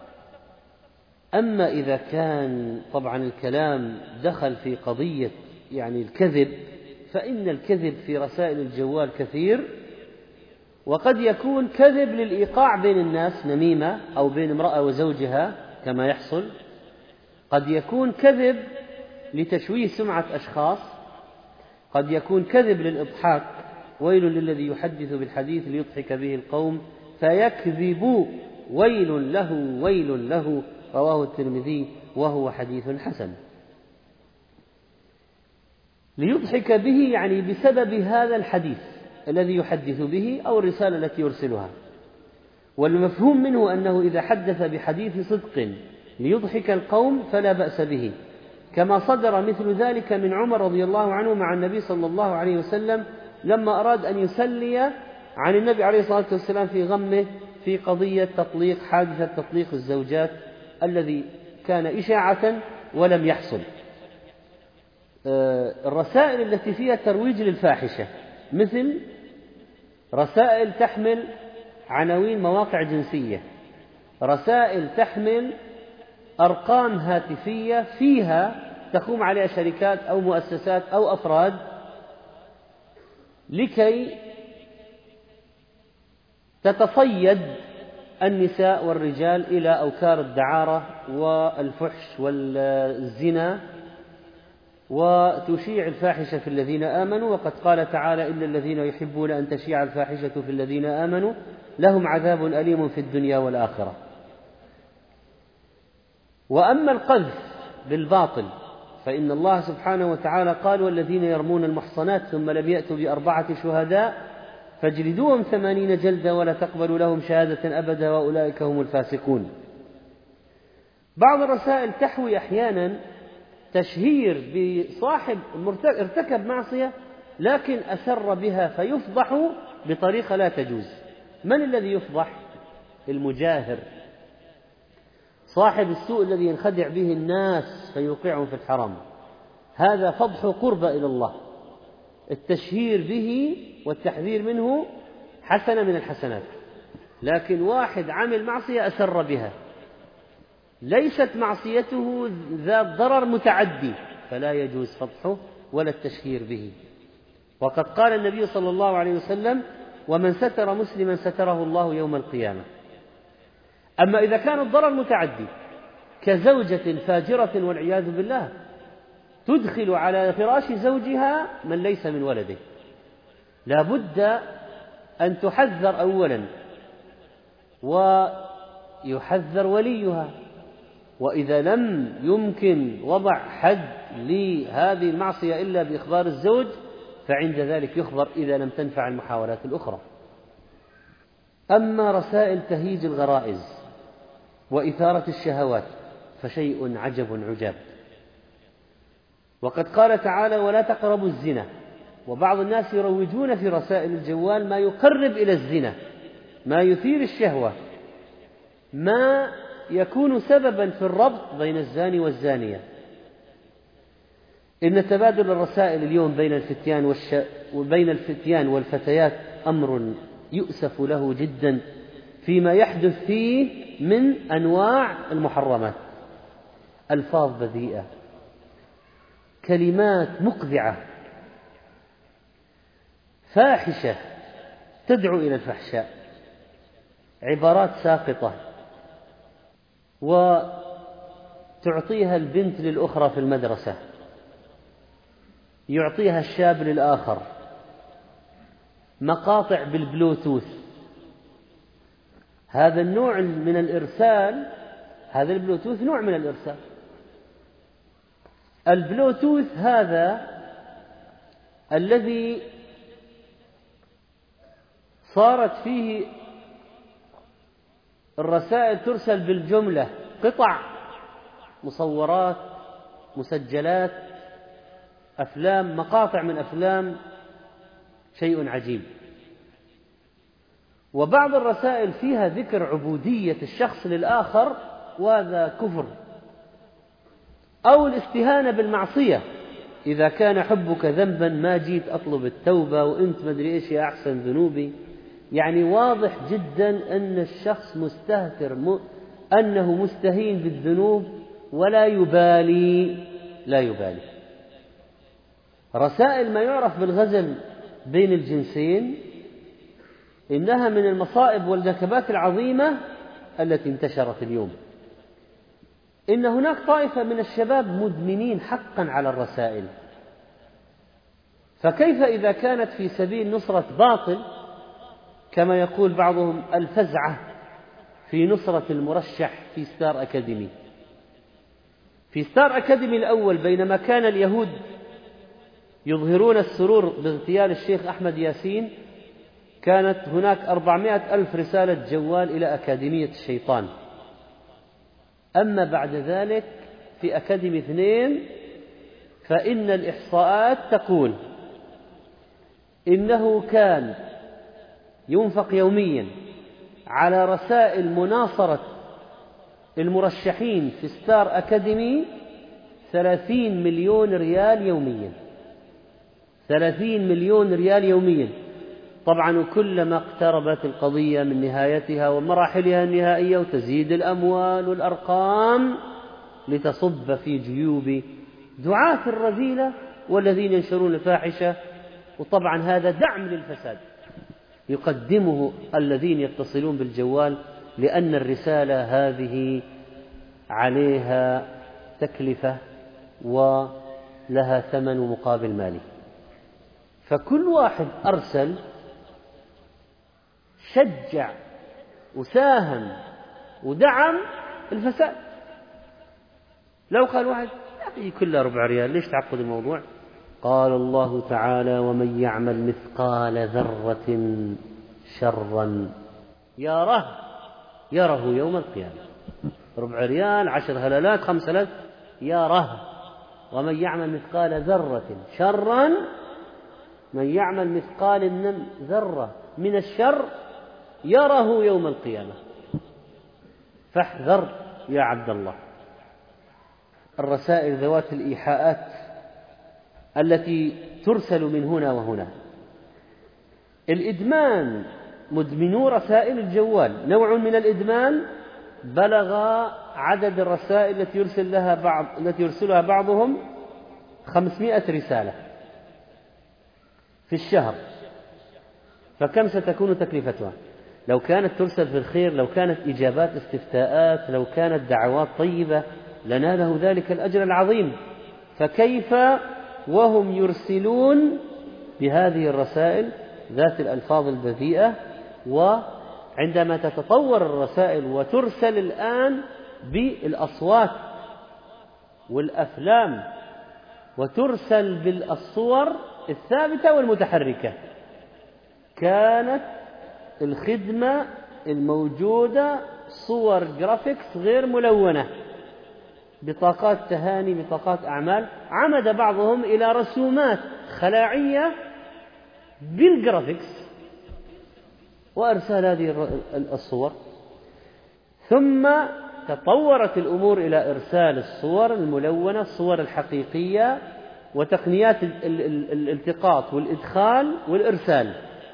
أما إذا كان طبعا الكلام دخل في قضية يعني الكذب، فإن الكذب في رسائل الجوال كثير، وقد يكون كذب للإيقاع بين الناس، نميمة، أو بين امرأة وزوجها كما يحصل. قد يكون كذب لتشويه سمعة أشخاص. قد يكون كذب للإضحاك، ويل للذي يحدث بالحديث ليضحك به القوم فيكذب ويل له ويل له، رواه الترمذي وهو حديث حسن. ليضحك به يعني بسبب هذا الحديث الذي يحدث به أو الرسالة التي يرسلها. والمفهوم منه أنه إذا حدث بحديث صدق ليضحك القوم فلا بأس به، كما صدر مثل ذلك من عمر رضي الله عنه مع النبي صلى الله عليه وسلم لما أراد أن يسلي عن النبي عليه الصلاة والسلام في غمه في قضية تطليق حادثة تطليق الزوجات الذي كان إشاعة ولم يحصل. الرسائل التي فيها ترويج للفاحشة، مثل رسائل تحمل عناوين مواقع جنسية، رسائل تحمل أرقام هاتفية فيها تقوم عليها شركات أو مؤسسات أو أفراد لكي تتصيد النساء والرجال إلى أوكار الدعارة والفحش والزنا، وتشيع الفاحشة في الذين آمنوا. وقد قال تعالى إن الذين يحبون أن تشيع الفاحشة في الذين آمنوا لهم عذاب أليم في الدنيا والآخرة. وأما القذف بالباطل فإن الله سبحانه وتعالى قال والذين يرمون المحصنات ثم لم يأتوا بأربعة شهداء فاجلدوهم ثمانين جلدة ولا تقبلوا لهم شهادة أبدا وأولئك هم الفاسقون. بعض الرسائل تحوي أحيانا تشهير بصاحب ارتكب معصية لكن أسر بها فيفضح بطريقة لا تجوز. من الذي يفضح؟ المجاهر، صاحب السوء الذي ينخدع به الناس فيوقعهم في الحرام. هذا فضح قرب إلى الله. التشهير به والتحذير منه حسنة من الحسنات، لكن واحد عمل معصية أسر بها ليست معصيته ذات ضرر متعدي فلا يجوز فضحه ولا التشهير به. وقد قال النبي صلى الله عليه وسلم ومن ستر مسلما ستره الله يوم القيامة. أما إذا كان الضرر متعدي كزوجة فاجرة والعياذ بالله تدخل على فراش زوجها من ليس من ولده، لا بد أن تحذر أولا ويحذر وليها وإذا لم يمكن وضع حد لهذه المعصية إلا بإخبار الزوج فعند ذلك يخبر إذا لم تنفع المحاولات الأخرى. أما رسائل تهيج الغرائز وإثارة الشهوات فشيء عجب عجاب. وقد قال تعالى: ولا تقربوا الزنا. وبعض الناس يروجون في رسائل الجوال ما يقرب إلى الزنا، ما يثير الشهوة، ما يكون سببا في الربط بين الزاني والزانية. إن تبادل الرسائل اليوم بين الفتيان والش... وبين الفتيان والفتيات أمر يؤسف له جدا فيما يحدث فيه من أنواع المحرمات. ألفاظ بذيئة، كلمات مقذعة، فاحشة تدعو إلى الفحشاء، عبارات ساقطة، وتعطيها البنت للأخرى في المدرسة، يعطيها الشاب للآخر، مقاطع بالبلوتوث. هذا النوع من الإرسال، هذا البلوتوث نوع من الإرسال. البلوتوث هذا الذي صارت فيه الرسائل ترسل بالجملة، قطع، مصورات، مسجلات، أفلام، مقاطع من أفلام، شيء عجيب. وبعض الرسائل فيها ذكر عبودية الشخص للآخر، وهذا كفر. أو الاستهانة بالمعصية، إذا كان حبك ذنبا ما جيت أطلب التوبة وأنت ما أدري إيش يا أحسن ذنوبي. يعني واضح جدا أن الشخص مستهتر، م... أنه مستهين بالذنوب ولا يبالي، لا يبالي. رسائل ما يعرف بالغزل بين الجنسين إنها من المصائب والنكبات العظيمة التي انتشرت اليوم. إن هناك طائفة من الشباب مدمنين حقا على الرسائل، فكيف إذا كانت في سبيل نصرة باطل، كما يقول بعضهم الفزعة في نصرة المرشح في ستار أكاديمي. في ستار أكاديمي الأول، بينما كان اليهود يظهرون السرور باغتيال الشيخ أحمد ياسين، كانت هناك أربعمائة ألف رسالة جوال إلى أكاديمية الشيطان. أما بعد ذلك في أكاديمي اثنين فإن الإحصاءات تقول إنه كان ينفق يوميا على رسائل مناصرة المرشحين في ستار أكاديمي ثلاثين مليون ريال يوميا. ثلاثين مليون ريال يوميا. طبعا كلما اقتربت القضية من نهايتها ومراحلها النهائية وتزيد الأموال والأرقام لتصب في جيوب دعاة الرذيلة والذين ينشرون الفاحشة. وطبعا هذا دعم للفساد يقدمه الذين يتصلون بالجوال، لأن الرسالة هذه عليها تكلفة ولها ثمن ومقابل مالي. فكل واحد أرسل شجع وساهم ودعم الفساد. لو قال واحد يا أخي كلها ربع ريال ليش تعقد الموضوع؟ قال الله تعالى: ومن يعمل مثقال ذرة شرا يره يره يوم القيامة. ربع ريال، عشر هلالات، خمس هلالات، يره. ومن يعمل مثقال ذرة شرا، من يعمل مثقال من ذرة من الشر يره يوم القيامة. فاحذر يا عبد الله. الرسائل ذوات الإيحاءات التي ترسل من هنا وهنا. الإدمان، مدمنو رسائل الجوال نوع من الإدمان بلغ عدد الرسائل التي يرسل لها بعض التي يرسلها بعضهم خمسمائة رسالة في الشهر. فكم ستكون تكلفتها؟ لو كانت ترسل في الخير، لو كانت إجابات استفتاءات، لو كانت دعوات طيبة لناله ذلك الأجر العظيم. فكيف وهم يرسلون بهذه الرسائل ذات الألفاظ البذيئة؟ وعندما تتطور الرسائل وترسل الآن بالأصوات والأفلام وترسل بالصور الثابتة والمتحركة. كانت الخدمة الموجودة صور جرافيكس غير ملونة، بطاقات تهاني، بطاقات أعمال. عمد بعضهم إلى رسومات خلاعية بالجرافيكس وأرسال هذه الصور. ثم تطورت الأمور إلى إرسال الصور الملونة، الصور الحقيقية، وتقنيات الالتقاط والإدخال والإرسال،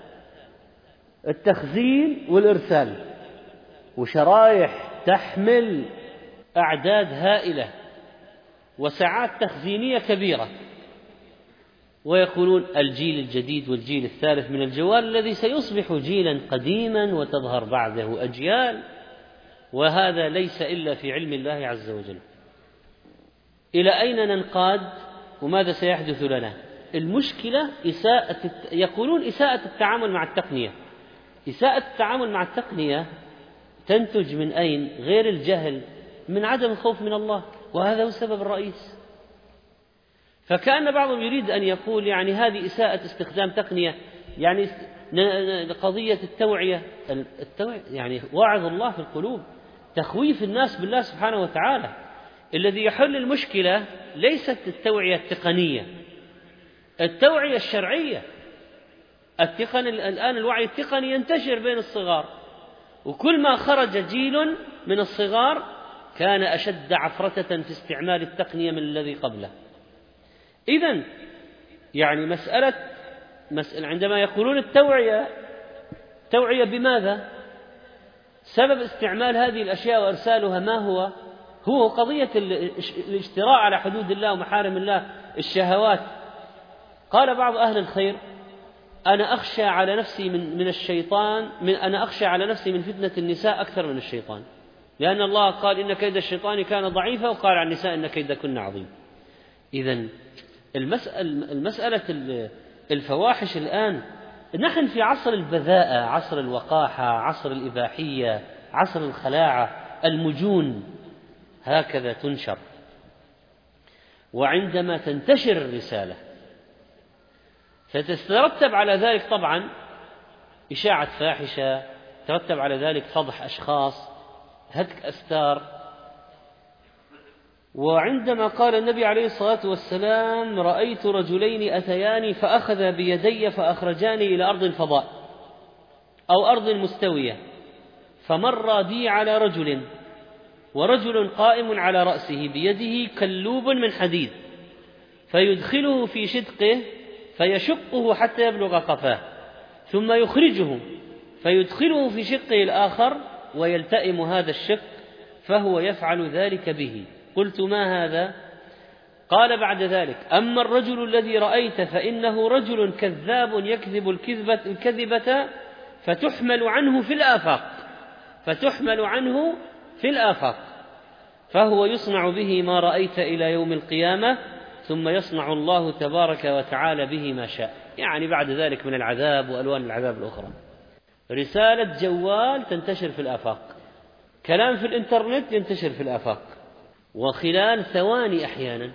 التخزين والإرسال، وشرائح تحمل أعداد هائلة وساعات تخزينية كبيرة. ويقولون الجيل الجديد والجيل الثالث من الجوال الذي سيصبح جيلا قديما وتظهر بعده أجيال، وهذا ليس إلا في علم الله عز وجل. إلى أين ننقاد وماذا سيحدث لنا؟ المشكلة إساءة، يقولون إساءة التعامل مع التقنية. إساءة التعامل مع التقنية تنتج من أين؟ غير الجهل، من عدم الخوف من الله، وهذا هو السبب الرئيس. فكأن بعضهم يريد أن يقول يعني هذه إساءة استخدام تقنية، يعني قضية التوعية، التوعية يعني وعظ الله في القلوب، تخويف الناس بالله سبحانه وتعالى. الذي يحل المشكلة ليست التوعية التقنية، التوعية الشرعية. التقن الآن الوعي التقني ينتشر بين الصغار، وكل ما خرج جيل من الصغار كان أشد عفرة في استعمال التقنية من الذي قبله. إذن يعني مسألة مسألة عندما يقولون التوعية، توعية بماذا؟ سبب استعمال هذه الأشياء وإرسالها ما هو؟ هو قضية الاشتراء على حدود الله ومحارم الله، الشهوات. قال بعض أهل الخير: أنا أخشى على نفسي من من الشيطان من أنا أخشى على نفسي من فتنة النساء أكثر من الشيطان، لأن الله قال إن كيد الشيطان كان ضعيفا، وقال عن النساء إن كيدكن عظيم. إذن المسألة المسألة الفواحش الآن، نحن في عصر البذاءة، عصر الوقاحة، عصر الإباحية، عصر الخلاعة، المجون، هكذا تنشر. وعندما تنتشر الرسالة فتترتب على ذلك طبعا إشاعة فاحشة، ترتب على ذلك فضح أشخاص، هتك أستار. وعندما قال النبي عليه الصلاة والسلام: رأيت رجلين أتياني فأخذ بيدي فأخرجاني إلى أرض الفضاء أو أرض مستوية، فمر بي على رجل، ورجل قائم على رأسه بيده كلوب من حديد، فيدخله في شدقه فيشقه حتى يبلغ قفاه، ثم يخرجه فيدخله في شقه الآخر ويلتئم هذا الشق، فهو يفعل ذلك به. قلت: ما هذا؟ قال بعد ذلك: أما الرجل الذي رأيت فإنه رجل كذاب يكذب الكذبة, الكذبة فتحمل عنه في الآفاق فتحمل عنه في الآفاق فهو يصنع به ما رأيت إلى يوم القيامة، ثم يصنع الله تبارك وتعالى به ما شاء. يعني بعد ذلك من العذاب وألوان العذاب الأخرى. رسالة جوال تنتشر في الآفاق، كلام في الإنترنت ينتشر في الآفاق، وخلال ثواني أحيانا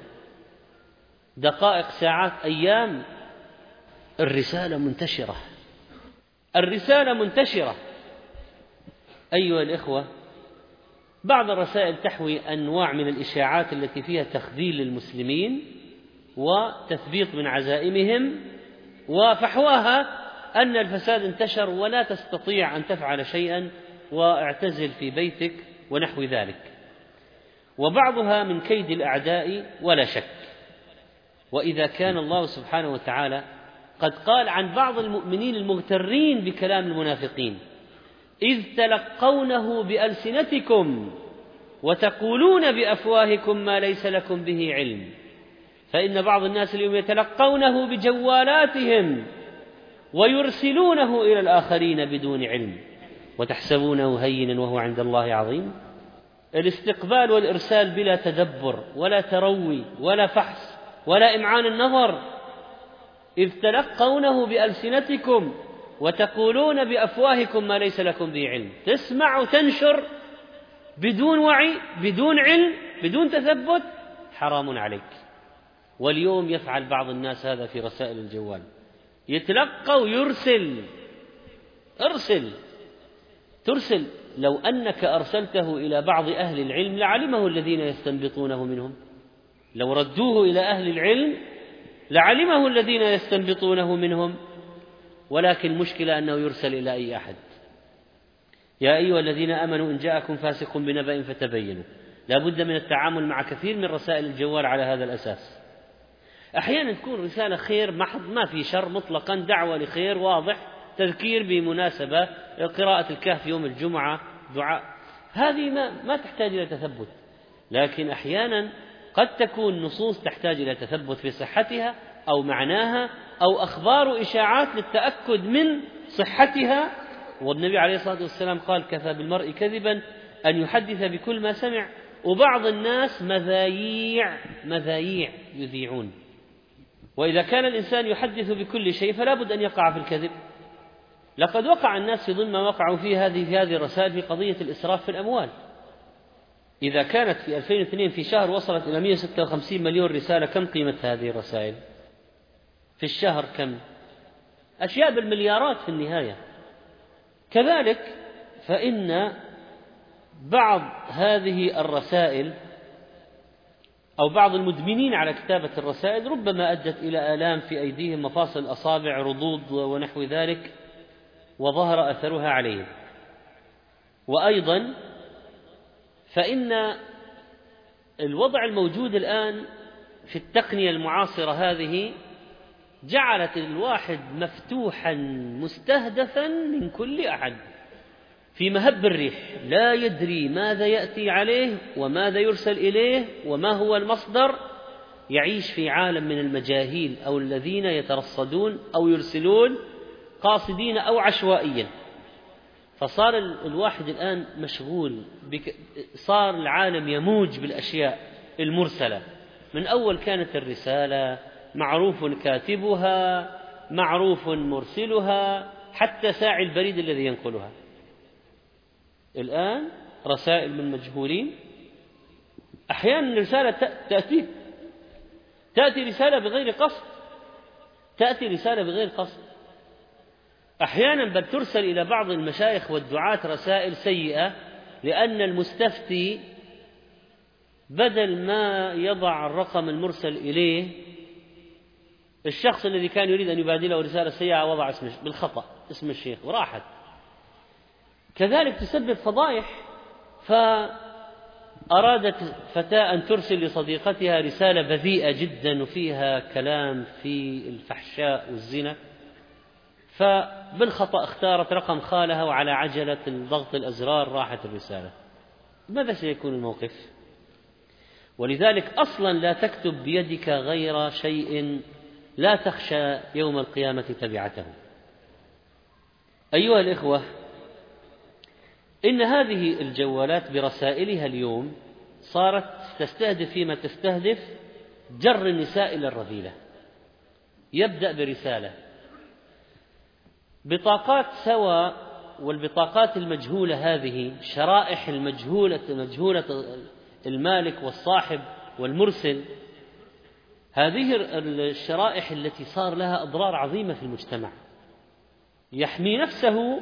دقائق ساعات أيام الرسالة منتشرة الرسالة منتشرة أيها الإخوة، بعض الرسائل تحوي أنواع من الإشاعات التي فيها تخذيل للمسلمين وتثبيط من عزائمهم، وفحواها أن الفساد انتشر ولا تستطيع أن تفعل شيئا واعتزل في بيتك ونحو ذلك، وبعضها من كيد الأعداء ولا شك. وإذا كان الله سبحانه وتعالى قد قال عن بعض المؤمنين المغترين بكلام المنافقين: إذ تلقونه بألسنتكم وتقولون بأفواهكم ما ليس لكم به علم. فإن بعض الناس اليوم يتلقونه بجوالاتهم ويرسلونه إلى الآخرين بدون علم، وتحسبونه هينا وهو عند الله عظيم. الاستقبال والإرسال بلا تدبر ولا تروي ولا فحص ولا إمعان النظر. إذ تلقونه بألسنتكم وتقولون بأفواهكم ما ليس لكم به علم. تسمع وتنشر بدون وعي، بدون علم، بدون تثبت، حرام عليك. واليوم يفعل بعض الناس هذا في رسائل الجوال، يتلقى ويرسل. ارسل ترسل لو أنك أرسلته إلى بعض أهل العلم لعلمه الذين يستنبطونه منهم، لو ردوه إلى أهل العلم لعلمه الذين يستنبطونه منهم، ولكن مشكلة أنه يرسل إلى أي أحد. يا أيها الذين آمنوا إن جاءكم فاسق بنبأ فتبينوا. لا بد من التعامل مع كثير من رسائل الجوال على هذا الأساس. أحيانا تكون رسالة خير محض، ما في شر مطلقا، دعوة لخير واضح، تذكير بمناسبة قراءة الكهف يوم الجمعة، دعاء، هذه ما, ما تحتاج إلى تثبت. لكن أحيانا قد تكون نصوص تحتاج إلى تثبت في صحتها أو معناها، أو أخبار إشاعات للتأكد من صحتها. والنبي عليه الصلاة والسلام قال: كفى بالمرء كذبا أن يحدث بكل ما سمع. وبعض الناس مذايع مذايع يذيعون، وإذا كان الإنسان يحدث بكل شيء فلا بد أن يقع في الكذب. لقد وقع الناس في ضمن ما وقعوا فيه هذه في هذه الرسائل في قضية الإسراف في الأموال. إذا كانت في ألفين واثنين في شهر وصلت إلى مئة وستة وخمسين مليون رسالة، كم قيمة هذه الرسائل في الشهر؟ كم؟ أشياء بالمليارات في النهاية. كذلك فإن بعض هذه الرسائل أو بعض المدمنين على كتابة الرسائل ربما أدت إلى آلام في أيديهم، مفاصل الأصابع، رضوض ونحو ذلك، وظهر أثرها عليهم. وأيضا فإن الوضع الموجود الآن في التقنية المعاصرة هذه جعلت الواحد مفتوحا مستهدفا من كل أحد في مهب الريح، لا يدري ماذا يأتي عليه وماذا يرسل إليه وما هو المصدر. يعيش في عالم من المجاهيل أو الذين يترصدون أو يرسلون قاصدين أو عشوائيا. فصار الواحد الآن مشغول بك، صار العالم يموج بالأشياء المرسلة. من أول كانت الرسالة معروف كاتبها، معروف مرسلها، حتى ساعي البريد الذي ينقلها. الآن رسائل من مجهولين. أحيانا الرسالة تأتي تأتي رسالة بغير قصد، تأتي رسالة بغير قصد. أحيانا بل ترسل إلى بعض المشايخ والدعاة رسائل سيئة، لأن المستفتي بدل ما يضع الرقم المرسل إليه، الشخص الذي كان يريد أن يبادله رسالة سيئة وضع اسم بالخطأ اسم الشيخ وراحت. كذلك تسبب فضائح. فأرادت فتاة أن ترسل لصديقتها رسالة بذيئة جدا وفيها كلام في الفحشاء والزنا، فبالخطأ اختارت رقم خالها، وعلى عجلة ضغط الأزرار راحت الرسالة. ماذا سيكون الموقف؟ ولذلك أصلا لا تكتب بيدك غير شيء لا تخشى يوم القيامة تبعته. أيها الإخوة، إن هذه الجوالات برسائلها اليوم صارت تستهدف فيما تستهدف جر النساء إلى الرذيلة. يبدأ برسالة، بطاقات سوا، والبطاقات المجهولة هذه شرائح المجهولة مجهولة المالك والصاحب والمرسل، هذه الشرائح التي صار لها أضرار عظيمة في المجتمع. يحمي نفسه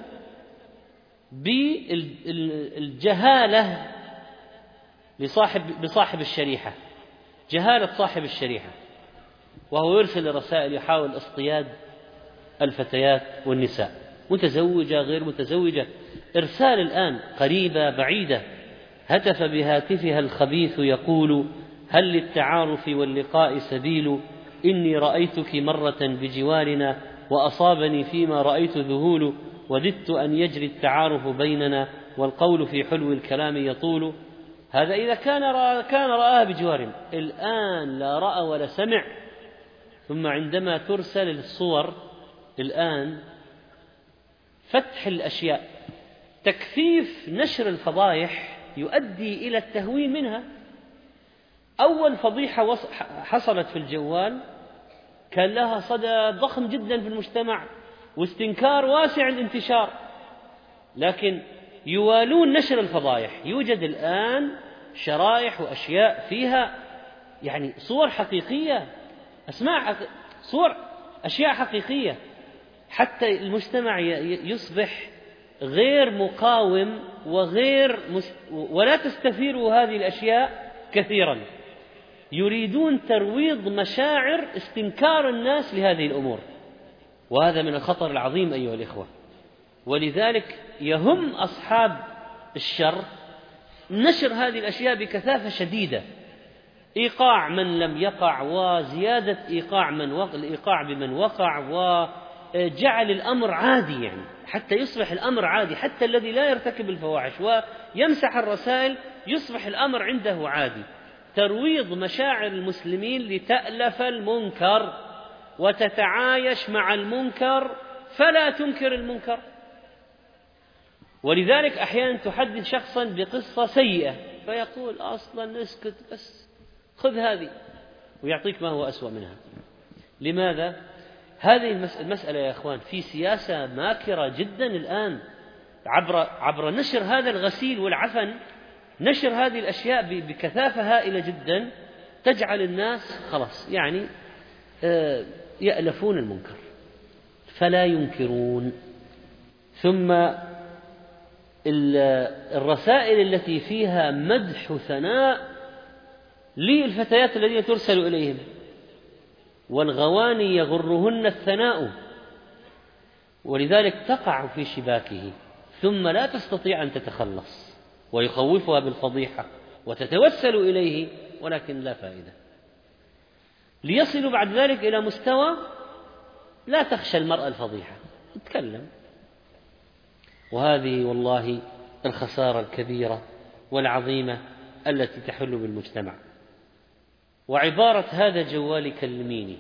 بالجهالة لصاحب بصاحب الشريحة، جهالة صاحب الشريحة، وهو يرسل رسائل يحاول اصطياد الفتيات والنساء، متزوجة غير متزوجة. إرسال الآن قريبة بعيدة، هتف بهاتفها الخبيث يقول: هل للتعارف واللقاء سبيل؟ إني رأيتك مرة بجوارنا وأصابني فيما رأيت ذهول، وددت أن يجري التعارف بيننا والقول في حلو الكلام يطول. هذا إذا كان رأى كان رآها بجوارنا. الآن لا رأى ولا سمع. ثم عندما ترسل الصور الآن فتح الأشياء، تكثيف نشر الفضائح يؤدي إلى التهوين منها. أول فضيحة حصلت في الجوال كان لها صدى ضخم جدا في المجتمع واستنكار واسع الانتشار، لكن يوالون نشر الفضائح. يوجد الآن شرائح وأشياء فيها يعني صور حقيقية، أسماء حقيقية، صور أشياء حقيقية، حتى المجتمع يصبح غير مقاوم وغير مست... ولا تستثير هذه الأشياء كثيرا. يريدون ترويض مشاعر استنكار الناس لهذه الأمور، وهذا من الخطر العظيم أيها الإخوة. ولذلك يهم أصحاب الشر نشر هذه الأشياء بكثافة شديدة، إيقاع من لم يقع وزيادة إيقاع من وقع، الإيقاع بمن وقع، وجعل الأمر عادي، يعني حتى يصبح الأمر عادي، حتى الذي لا يرتكب الفواحش ويمسح الرسائل يصبح الأمر عنده عادي. ترويض مشاعر المسلمين لتألف المنكر وتتعايش مع المنكر فلا تنكر المنكر. ولذلك أحيانا تحدث شخصا بقصة سيئة فيقول أصلا اسكت بس خذ هذه، ويعطيك ما هو أسوأ منها. لماذا؟ هذه المسألة يا أخوان في سياسة ماكرة جدا الآن عبر عبر نشر هذا الغسيل والعفن، نشر هذه الأشياء بكثافة هائلة جدا تجعل الناس خلاص يعني يألفون المنكر فلا ينكرون. ثم الرسائل التي فيها مدح ثناء للفتيات الذين ترسل إليهم، والغواني يغرهن الثناء، ولذلك تقع في شباكه ثم لا تستطيع أن تتخلص، ويخوفها بالفضيحة وتتوسل إليه ولكن لا فائدة، ليصلوا بعد ذلك إلى مستوى لا تخشى المرأة الفضيحة، تتكلم. وهذه والله الخسارة الكبيرة والعظيمة التي تحل بالمجتمع. وعبارة هذا جوالي كلميني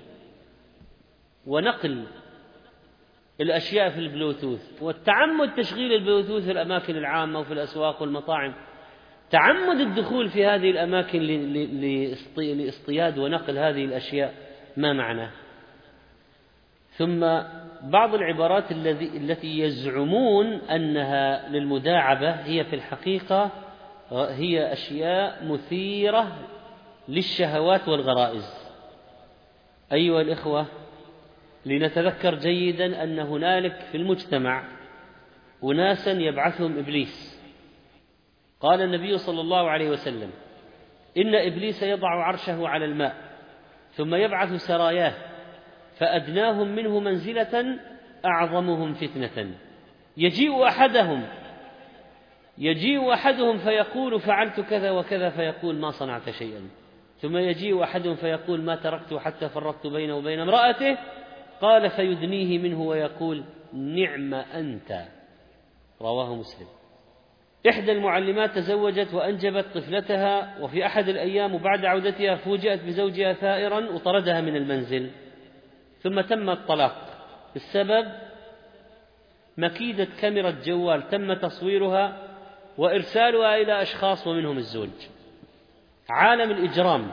ونقل الأشياء في البلوتوث والتعمد تشغيل البلوتوث في الأماكن العامة وفي الأسواق والمطاعم، تعمد الدخول في هذه الأماكن لاصطياد ونقل هذه الأشياء، ما معناه؟ ثم بعض العبارات التي يزعمون أنها للمداعبة هي في الحقيقة هي أشياء مثيرة للشهوات والغرائز. أيها الإخوة، لنتذكر جيدا أن هنالك في المجتمع أناسا يبعثهم إبليس. قال النبي صلى الله عليه وسلم: إن إبليس يضع عرشه على الماء ثم يبعث سراياه فأدناهم منه منزلة أعظمهم فتنة، يجيء أحدهم يجيء أحدهم فيقول فعلت كذا وكذا فيقول ما صنعت شيئا، ثم يجيء أحدهم فيقول ما تركت حتى فرقت بينه وبين امرأته، قال فيدنيه منه ويقول نعم أنت. رواه مسلم. إحدى المعلمات تزوجت وأنجبت طفلتها، وفي أحد الأيام وبعد عودتها فوجئت بزوجها ثائرا وطردها من المنزل، ثم تم الطلاق. السبب مكيدة كاميرا جوال تم تصويرها وإرسالها إلى أشخاص ومنهم الزوج. عالم الإجرام.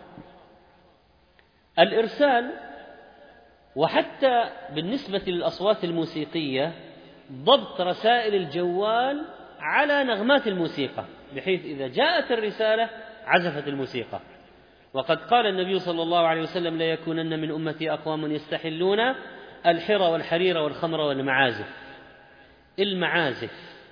الإرسال، وحتى بالنسبة للأصوات الموسيقية ضبط رسائل الجوال على نغمات الموسيقى، بحيث إذا جاءت الرسالة عزفت الموسيقى. وقد قال النبي صلى الله عليه وسلم: لا يكونن من أمتي أقوام يستحلون الحر والحرير والخمر والمعازف. المعازف،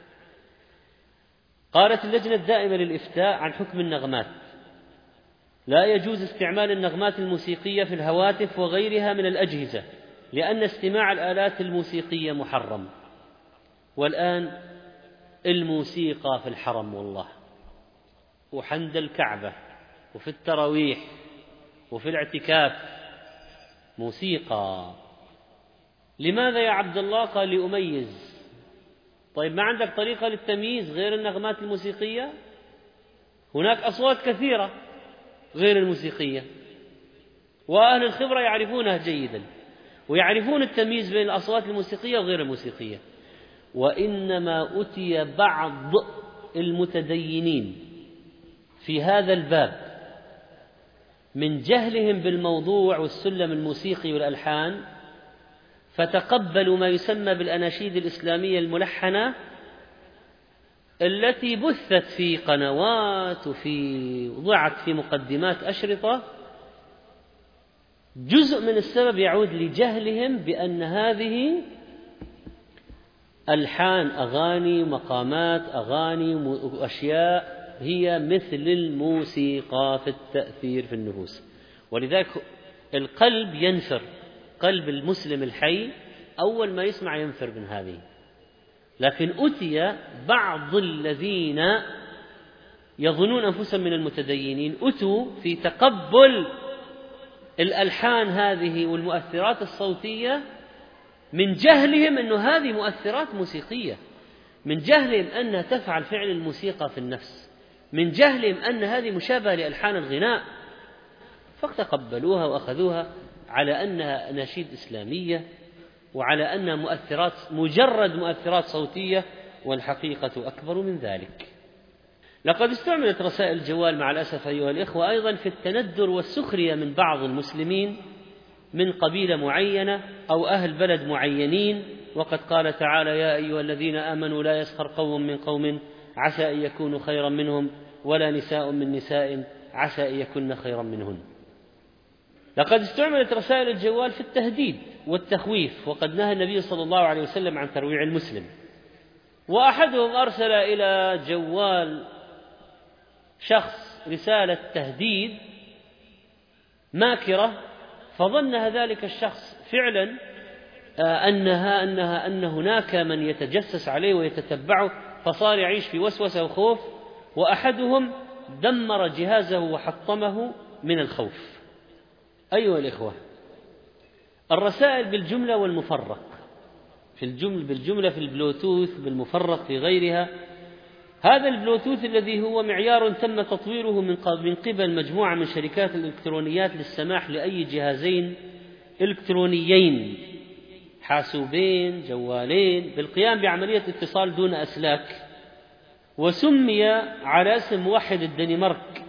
قالت اللجنة الدائمة للإفتاء عن حكم النغمات: لا يجوز استعمال النغمات الموسيقية في الهواتف وغيرها من الأجهزة، لأن استماع الآلات الموسيقية محرم. والآن الموسيقى في الحرم والله، وحند الكعبة، وفي التراويح، وفي الاعتكاف موسيقى. لماذا يا عبد الله؟ قال لأميز. طيب ما عندك طريقة للتمييز غير النغمات الموسيقية؟ هناك أصوات كثيرة غير الموسيقية، وأهل الخبرة يعرفونها جيدا ويعرفون التمييز بين الأصوات الموسيقية وغير الموسيقية. وإنما أتي بعض المتدينين في هذا الباب من جهلهم بالموضوع والسلم الموسيقي والألحان، فتقبلوا ما يسمى بالأناشيد الإسلامية الملحنة التي بثت في قنوات وفي وضعت في مقدمات أشرطة جزء من السبب يعود لجهلهم بأن هذه ألحان أغاني مقامات أغاني وأشياء هي مثل الموسيقى في التأثير في النفوس. ولذلك القلب ينفر، قلب المسلم الحي أول ما يسمع ينفر من هذه. لكن أتي بعض الذين يظنون أنفسهم من المتدينين أتوا في تقبل الألحان هذه والمؤثرات الصوتية من جهلهم أن هذه مؤثرات موسيقية، من جهلهم أنها تفعل فعل الموسيقى في النفس، من جهلهم أن هذه مشابهة لألحان الغناء، فتقبلوها وأخذوها على أنها أناشيد إسلامية وعلى أنها مؤثرات مجرد مؤثرات صوتية، والحقيقة أكبر من ذلك. لقد استعملت رسائل الجوال مع الأسف أيها الإخوة أيضا في التندر والسخرية من بعض المسلمين من قبيلة معينة أو أهل بلد معينين، وقد قال تعالى: يا أيها الذين آمنوا لا يسخر قوم من قوم عسى أن يكونوا خيرا منهم ولا نساء من نساء عسى أن يكن خيرا منهن. لقد استعملت رسائل الجوال في التهديد والتخويف، وقد نهى النبي صلى الله عليه وسلم عن ترويع المسلم. وأحدهم أرسل إلى جوال شخص رسالة تهديد ماكرة، فظنها ذلك الشخص فعلا أنها أنها أن هناك من يتجسس عليه ويتتبعه، فصار يعيش في وسوسة وخوف، وأحدهم دمر جهازه وحطمه من الخوف. أيها الإخوة، الرسائل بالجملة والمفرق، في الجمل بالجملة في البلوتوث، بالمفرق في غيرها. هذا البلوتوث الذي هو معيار تم تطويره من قبل مجموعة من شركات الإلكترونيات للسماح لأي جهازين إلكترونيين، حاسوبين، جوالين، بالقيام بعملية اتصال دون أسلاك، وسمي على اسم موحد الدنمارك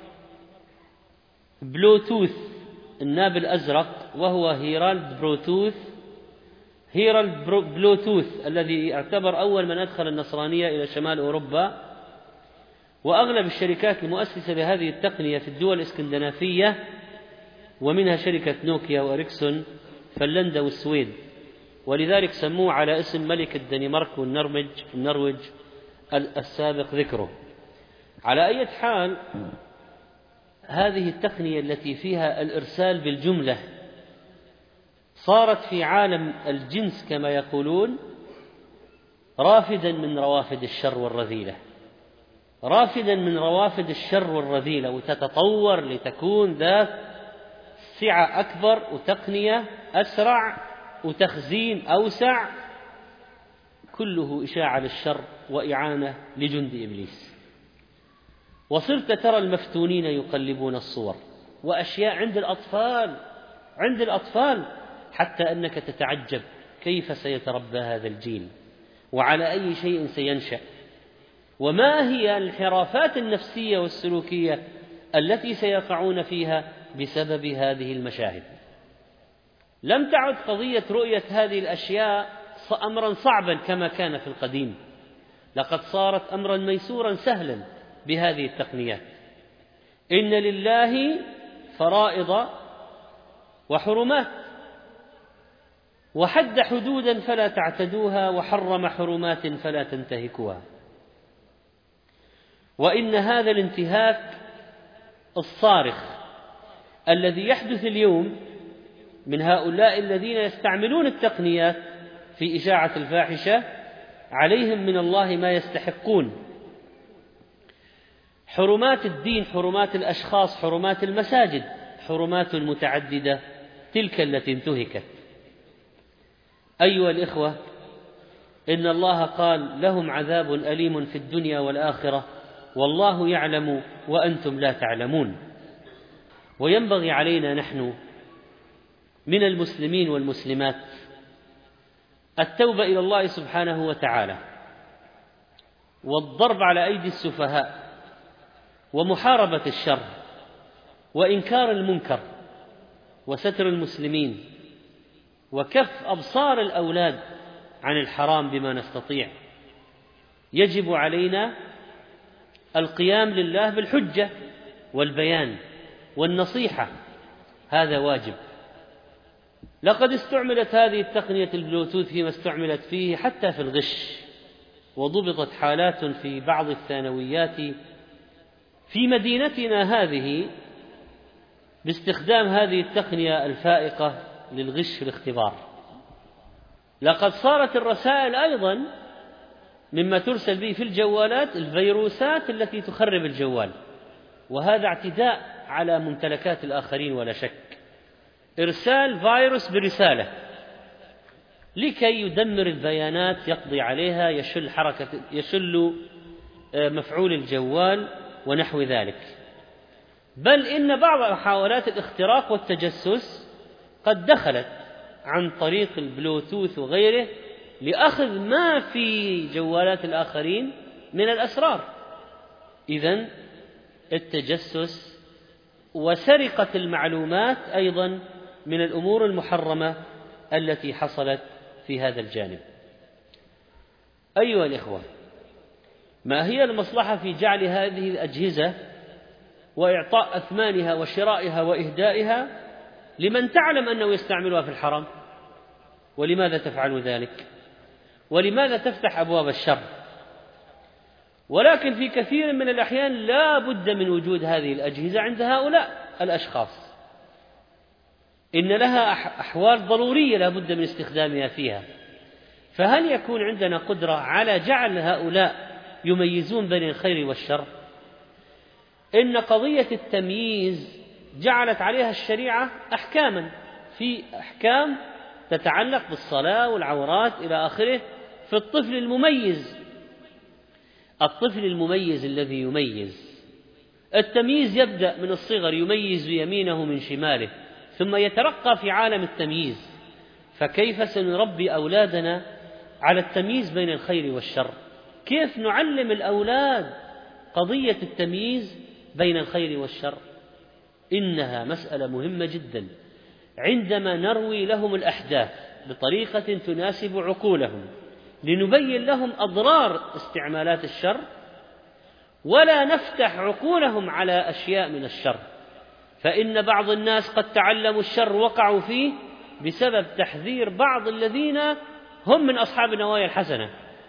بلوتوث الناب الأزرق، وهو هيرالد بلوتوث هيرالد بلوتوث الذي يعتبر أول من أدخل النصرانية إلى شمال أوروبا. وأغلب الشركات المؤسسة لهذه التقنية في الدول الإسكندنافية، ومنها شركة نوكيا وإريكسون فنلندا والسويد، ولذلك سموه على اسم ملك الدنمارك والنرويج النرويج السابق ذكره. على أي حال، هذه التقنية التي فيها الإرسال بالجملة صارت في عالم الجنس كما يقولون رافدا من روافد الشر والرذيلة، رافدا من روافد الشر والرذيلة، وتتطور لتكون ذات سعة أكبر وتقنية أسرع وتخزين أوسع، كله إشاعة للشر وإعانة لجند إبليس. وصرت ترى المفتونين يقلبون الصور وأشياء عند الأطفال عند الأطفال حتى أنك تتعجب كيف سيتربى هذا الجيل وعلى أي شيء سينشأ، وما هي الانحرافات النفسية والسلوكية التي سيقعون فيها بسبب هذه المشاهد. لم تعد قضية رؤية هذه الأشياء أمرا صعبا كما كان في القديم، لقد صارت أمرا ميسورا سهلا بهذه التقنيات. إن لله فرائض وحرمات، وحد حدودا فلا تعتدوها، وحرم حرمات فلا تنتهكوها. وإن هذا الانتهاك الصارخ الذي يحدث اليوم من هؤلاء الذين يستعملون التقنيات في إشاعة الفاحشة عليهم من الله ما يستحقون. حرمات الدين، حرمات الأشخاص، حرمات المساجد، حرمات متعددة تلك التي انتهكت. أيها الإخوة، إن الله قال: لهم عذاب أليم في الدنيا والآخرة والله يعلم وأنتم لا تعلمون. وينبغي علينا نحن من المسلمين والمسلمات التوبة إلى الله سبحانه وتعالى، والضرب على أيدي السفهاء، ومحاربة الشر، وإنكار المنكر، وستر المسلمين، وكف أبصار الأولاد عن الحرام بما نستطيع. يجب علينا القيام لله بالحجة والبيان والنصيحة، هذا واجب. لقد استعملت هذه التقنية البلوتوث فيما استعملت فيه حتى في الغش، وضبطت حالات في بعض الثانويات في مدينتنا هذه باستخدام هذه التقنية الفائقة للغش في الاختبار. لقد صارت الرسائل أيضا مما ترسل به في الجوالات الفيروسات التي تخرب الجوال، وهذا اعتداء على ممتلكات الآخرين ولا شك. إرسال فيروس برسالة لكي يدمر البيانات، يقضي عليها، يشل حركة يشل مفعول الجوال ونحو ذلك. بل إن بعض محاولات الاختراق والتجسس قد دخلت عن طريق البلوتوث وغيره لأخذ ما في جوالات الآخرين من الأسرار. إذن التجسس وسرقة المعلومات أيضا من الأمور المحرمة التي حصلت في هذا الجانب. أيها الإخوة، ما هي المصلحة في جعل هذه الأجهزة وإعطاء أثمانها وشرائها وإهدائها لمن تعلم أنه يستعملها في الحرام؟ ولماذا تفعل ذلك؟ ولماذا تفتح أبواب الشر؟ ولكن في كثير من الأحيان لا بد من وجود هذه الأجهزة عند هؤلاء الأشخاص، إن لها أحوال ضرورية لا بد من استخدامها فيها. فهل يكون عندنا قدرة على جعل هؤلاء يميزون بين الخير والشر؟ إن قضية التمييز جعلت عليها الشريعة أحكاما، في أحكام تتعلق بالصلاة والعورات إلى آخره في الطفل المميز. الطفل المميز الذي يميز، التمييز يبدأ من الصغر، يميز يمينه من شماله، ثم يترقى في عالم التمييز. فكيف سنربي أولادنا على التمييز بين الخير والشر؟ كيف نعلم الأولاد قضية التمييز بين الخير والشر؟ إنها مسألة مهمة جدا عندما نروي لهم الأحداث بطريقة تناسب عقولهم، لنبين لهم أضرار استعمالات الشر، ولا نفتح عقولهم على أشياء من الشر. فإن بعض الناس قد تعلموا الشر وقعوا فيه بسبب تحذير بعض الذين هم من أصحاب النوايا الحسنة،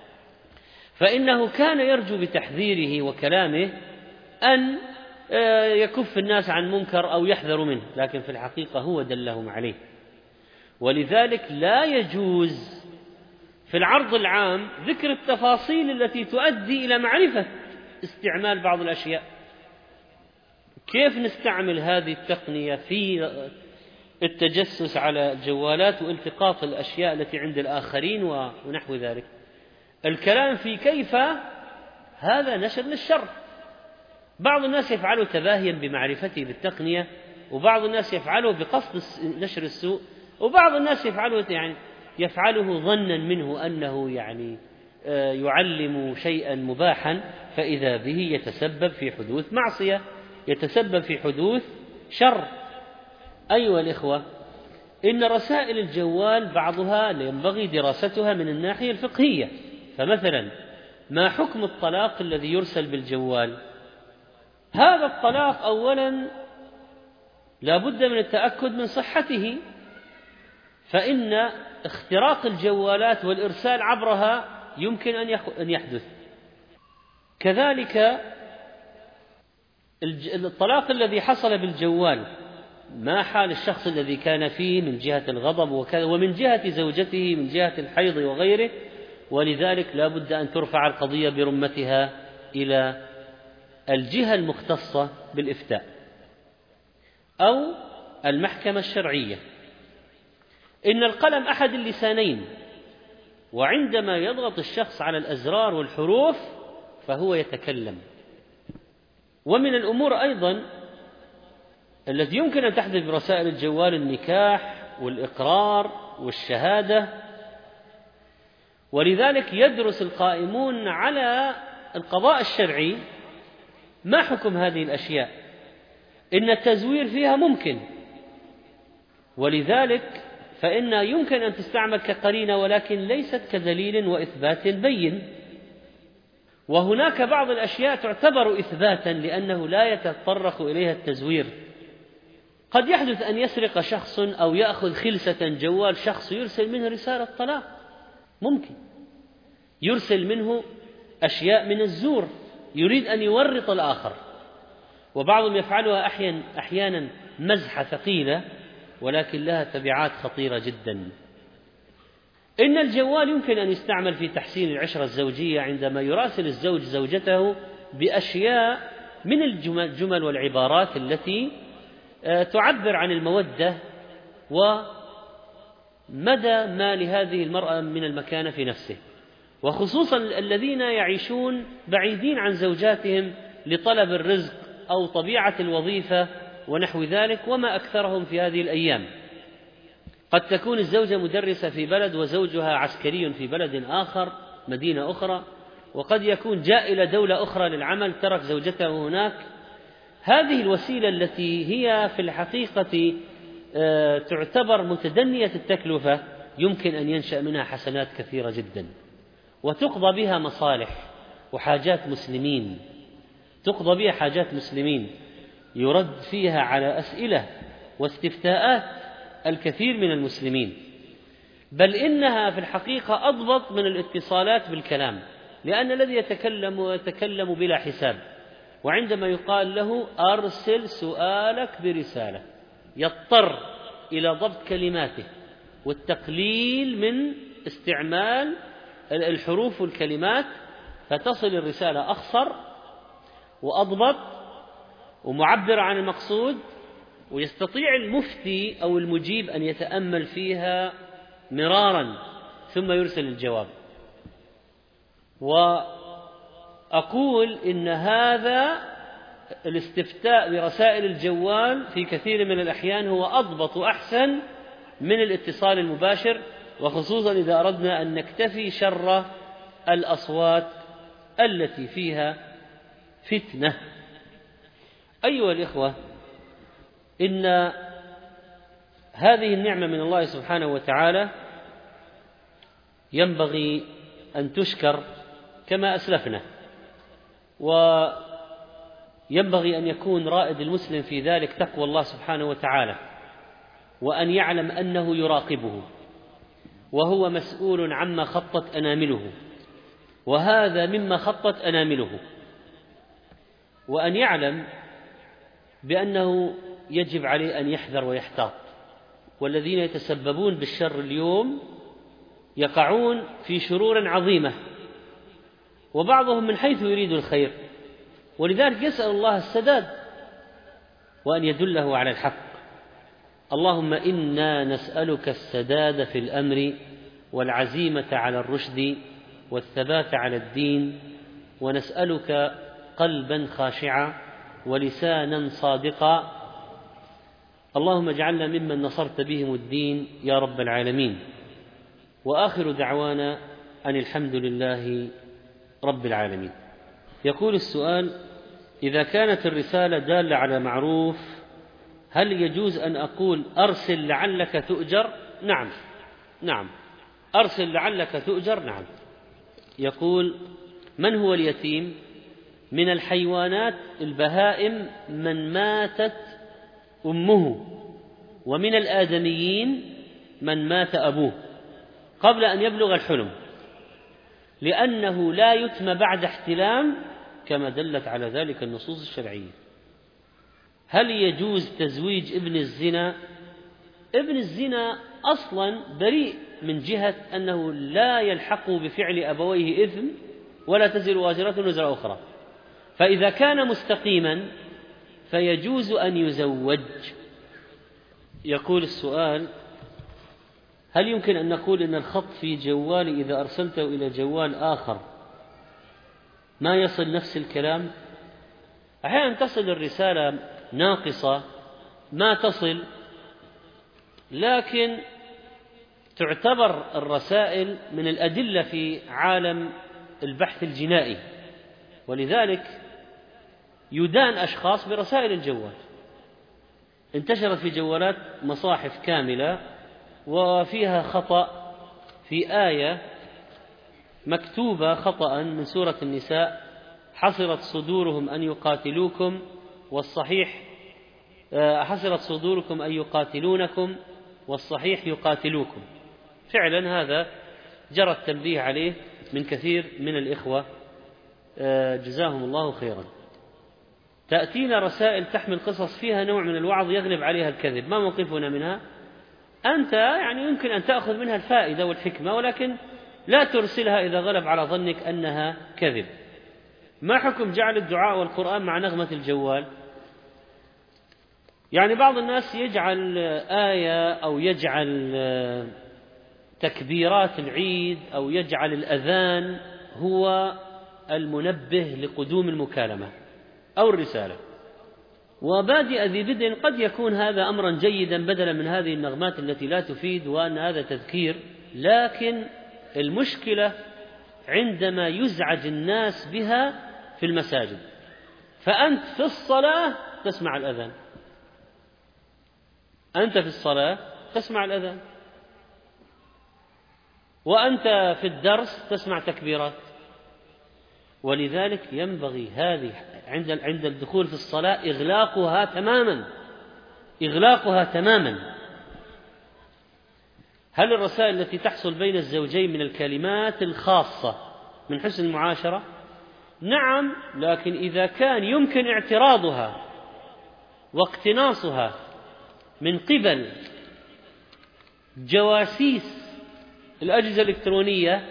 فإنه كان يرجو بتحذيره وكلامه أن يكف الناس عن منكر أو يحذروا منه، لكن في الحقيقة هو دلهم عليه. ولذلك لا يجوز في العرض العام ذكر التفاصيل التي تؤدي إلى معرفة استعمال بعض الأشياء. كيف نستعمل هذه التقنية في التجسس على الجوالات والتقاط الأشياء التي عند الآخرين ونحو ذلك؟ الكلام في كيف هذا نشر للشر. بعض الناس يفعله تباهيا بمعرفته بالتقنية، وبعض الناس يفعله بقصد نشر السوء، وبعض الناس يفعله يعني يفعله ظنا منه أنه يعني يعلم شيئا مباحا، فإذا به يتسبب في حدوث معصية، يتسبب في حدوث شر. أيها الإخوة، إن رسائل الجوال بعضها ينبغي دراستها من الناحية الفقهية. فمثلا ما حكم الطلاق الذي يرسل بالجوال؟ هذا الطلاق أولا لا بد من التأكد من صحته، فإن اختراق الجوالات والإرسال عبرها يمكن أن يحدث. كذلك الطلاق الذي حصل بالجوال، ما حال الشخص الذي كان فيه من جهة الغضب ومن جهة زوجته من جهة الحيض وغيره؟ ولذلك لا بد أن ترفع القضية برمتها إلى الجهة المختصة بالإفتاء أو المحكمة الشرعية. إن القلم أحد اللسانين، وعندما يضغط الشخص على الأزرار والحروف فهو يتكلم. ومن الأمور أيضا التي يمكن أن تحدث برسائل الجوال النكاح والإقرار والشهادة. ولذلك يدرس القائمون على القضاء الشرعي ما حكم هذه الأشياء. إن التزوير فيها ممكن، ولذلك فإن يمكن أن تستعمل كقرينة ولكن ليست كدليل وإثبات بين. وهناك بعض الأشياء تعتبر إثباتا لأنه لا يتطرق إليها التزوير. قد يحدث أن يسرق شخص أو يأخذ خلسة جوال شخص يرسل منه رسالة طلاق، ممكن يرسل منه أشياء من الزور يريد أن يورط الآخر، وبعضهم يفعلها أحيانا أحيانا مزحة ثقيلة ولكن لها تبعات خطيرة جدا. إن الجوال يمكن أن يستعمل في تحسين العشرة الزوجية عندما يراسل الزوج زوجته بأشياء من الجمل والعبارات التي تعبر عن المودة ومدى ما لهذه المرأة من المكانة في نفسه، وخصوصا الذين يعيشون بعيدين عن زوجاتهم لطلب الرزق أو طبيعة الوظيفة ونحو ذلك، وما أكثرهم في هذه الأيام. قد تكون الزوجة مدرسة في بلد وزوجها عسكري في بلد آخر مدينة أخرى، وقد يكون جاء إلى دولة أخرى للعمل ترك زوجته هناك. هذه الوسيلة التي هي في الحقيقة تعتبر متدنية التكلفة يمكن أن ينشأ منها حسنات كثيرة جدا، وتقضى بها مصالح وحاجات مسلمين، تقضى بها حاجات مسلمين يرد فيها على أسئلة واستفتاءات الكثير من المسلمين، بل إنها في الحقيقة أضبط من الاتصالات بالكلام، لأن الذي يتكلم يتكلم بلا حساب، وعندما يقال له أرسل سؤالك برسالة يضطر إلى ضبط كلماته والتقليل من استعمال الحروف والكلمات، فتصل الرسالة أخصر وأضبط ومعبر عن المقصود، ويستطيع المفتي أو المجيب أن يتأمل فيها مرارا ثم يرسل الجواب. وأقول إن هذا الاستفتاء برسائل الجوال في كثير من الأحيان هو أضبط وأحسن من الاتصال المباشر، وخصوصا إذا أردنا أن نكتفي شر الأصوات التي فيها فتنة. أيها الإخوة، إن هذه النعمة من الله سبحانه وتعالى ينبغي أن تشكر كما أسلفنا، وينبغي أن يكون رائد المسلم في ذلك تقوى الله سبحانه وتعالى، وأن يعلم أنه يراقبه وهو مسؤول عما خطت أنامله، وهذا مما خطت أنامله، وأن يعلم بأنه يجب عليه أن يحذر ويحتاط. والذين يتسببون بالشر اليوم يقعون في شرور عظيمة، وبعضهم من حيث يريد الخير، ولذلك يسأل الله السداد وأن يدله على الحق. اللهم إنا نسألك السداد في الأمر والعزيمة على الرشد والثبات على الدين، ونسألك قلبا خاشعا ولسانا صادقا. اللهم اجعلنا ممن نصرت بهم الدين يا رب العالمين. وآخر دعوانا أن الحمد لله رب العالمين. يقول السؤال: إذا كانت الرسالة دالة على معروف هل يجوز أن أقول أرسل لعلك تؤجر؟ نعم نعم أرسل لعلك تؤجر، نعم. يقول: من هو اليتيم؟ من الحيوانات البهائم من ماتت أمه، ومن الآدميين من مات أبوه قبل أن يبلغ الحلم، لأنه لا يتم بعد احتلام كما دلت على ذلك النصوص الشرعية. هل يجوز تزويج ابن الزنا؟ ابن الزنا أصلا بريء من جهة أنه لا يلحق بفعل أبويه إثم ولا تزر وازرة وزر أخرى، فإذا كان مستقيما فيجوز أن يزوج. يقول السؤال: هل يمكن أن نقول إن الخط في جوالي إذا أرسلته إلى جوال آخر ما يصل نفس الكلام؟ أحيانا تصل الرسالة ناقصة ما تصل، لكن تعتبر الرسائل من الأدلة في عالم البحث الجنائي، ولذلك يدان أشخاص برسائل الجوال. انتشرت في جوالات مصاحف كاملة وفيها خطأ في آية مكتوبة خطأ من سورة النساء: حصرت صدورهم أن يقاتلوكم، والصحيح حصرت صدوركم أن يقاتلونكم والصحيح يقاتلوكم. فعلا هذا جرى التنبيه عليه من كثير من الإخوة جزاهم الله خيرا. تأتينا رسائل تحمل قصص فيها نوع من الوعظ يغلب عليها الكذب، ما موقفنا منها؟ أنت يعني يمكن أن تأخذ منها الفائدة والحكمة، ولكن لا ترسلها إذا غلب على ظنك أنها كذب. ما حكم جعل الدعاء والقرآن مع نغمة الجوال؟ يعني بعض الناس يجعل آية أو يجعل تكبيرات العيد أو يجعل الأذان هو المنبه لقدوم المكالمة أو الرسالة، وبادئ ذي بدء قد يكون هذا أمرا جيدا بدلا من هذه النغمات التي لا تفيد وأن هذا تذكير. لكن المشكلة عندما يزعج الناس بها في المساجد، فأنت في الصلاة تسمع الأذان، أنت في الصلاة تسمع الأذان، وأنت في الدرس تسمع تكبيرات. ولذلك ينبغي هذه عند عند الدخول في الصلاة إغلاقها تماما، إغلاقها تماما. هل الرسائل التي تحصل بين الزوجين من الكلمات الخاصة من حسن المعاشرة؟ نعم، لكن إذا كان يمكن اعتراضها واقتناصها من قبل جواسيس الأجهزة الإلكترونية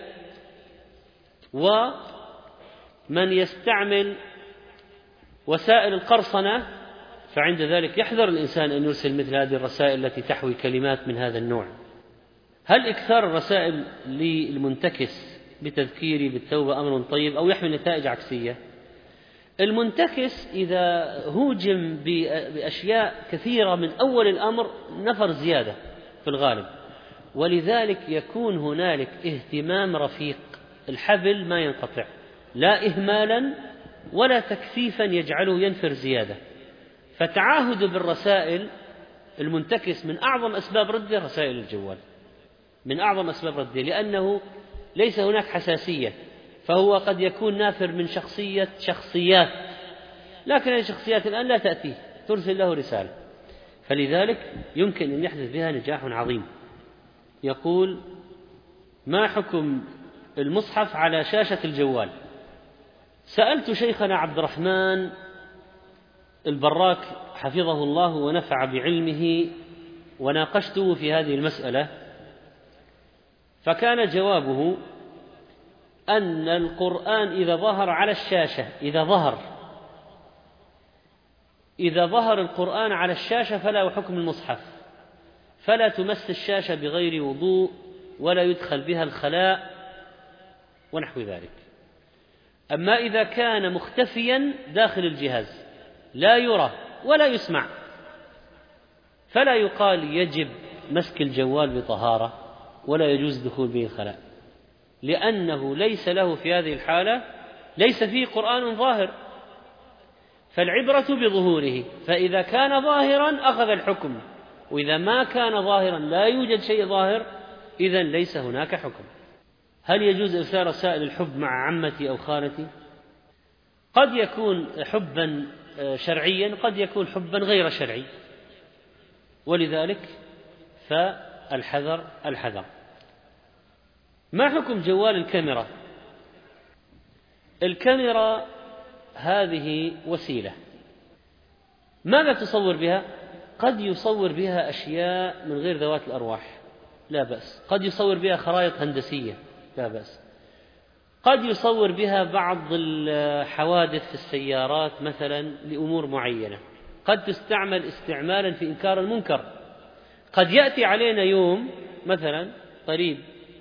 ومن يستعمل وسائل القرصنة، فعند ذلك يحذر الإنسان أن يرسل مثل هذه الرسائل التي تحوي كلمات من هذا النوع. هل إكثار الرسائل للمنتكس بتذكيري بالتوبة أمر طيب أو يحمل نتائج عكسية؟ المنتكس إذا هوجم بأشياء كثيرة من أول الأمر نفر زيادة في الغالب، ولذلك يكون هنالك اهتمام رفيق، الحبل ما ينقطع، لا إهمالا ولا تكثيفا يجعله ينفر زيادة. فتعاهد بالرسائل المنتكس من أعظم أسباب رده رسائل الجوال، من أعظم أسباب رده، لأنه ليس هناك حساسية، فهو قد يكون نافر من شخصية شخصيات، لكن هذه الشخصيات الآن لا تأتيه، ترسل له رسالة، فلذلك يمكن أن يحدث بها نجاح عظيم. يقول: ما حكم المصحف على شاشة الجوال؟ سألت شيخنا عبد الرحمن البراك حفظه الله ونفع بعلمه وناقشته في هذه المسألة، فكان جوابه أن القرآن إذا ظهر على الشاشة إذا ظهر إذا ظهر القرآن على الشاشة فلا حكم المصحف، فلا تمس الشاشة بغير وضوء ولا يدخل بها الخلاء ونحو ذلك. أما إذا كان مختفيا داخل الجهاز لا يرى ولا يسمع فلا يقال يجب مسك الجوال بطهارة ولا يجوز دخول به الخلاء، لأنه ليس له في هذه الحالة ليس فيه قرآن ظاهر، فالعبرة بظهوره، فإذا كان ظاهرا أخذ الحكم، وإذا ما كان ظاهرا لا يوجد شيء ظاهر إذن ليس هناك حكم. هل يجوز إرسال رسائل الحب مع عمتي أو خالتي؟ قد يكون حبا شرعيا، قد يكون حبا غير شرعي، ولذلك فالحذر الحذر. ما حكم جوال الكاميرا؟ الكاميرا هذه وسيلة، ماذا تصور بها؟ قد يصور بها أشياء من غير ذوات الأرواح لا بأس، قد يصور بها خرائط هندسية لا بأس، قد يصور بها بعض الحوادث في السيارات مثلا لأمور معينة، قد تستعمل استعمالا في إنكار المنكر. قد يأتي علينا يوم مثلا قريب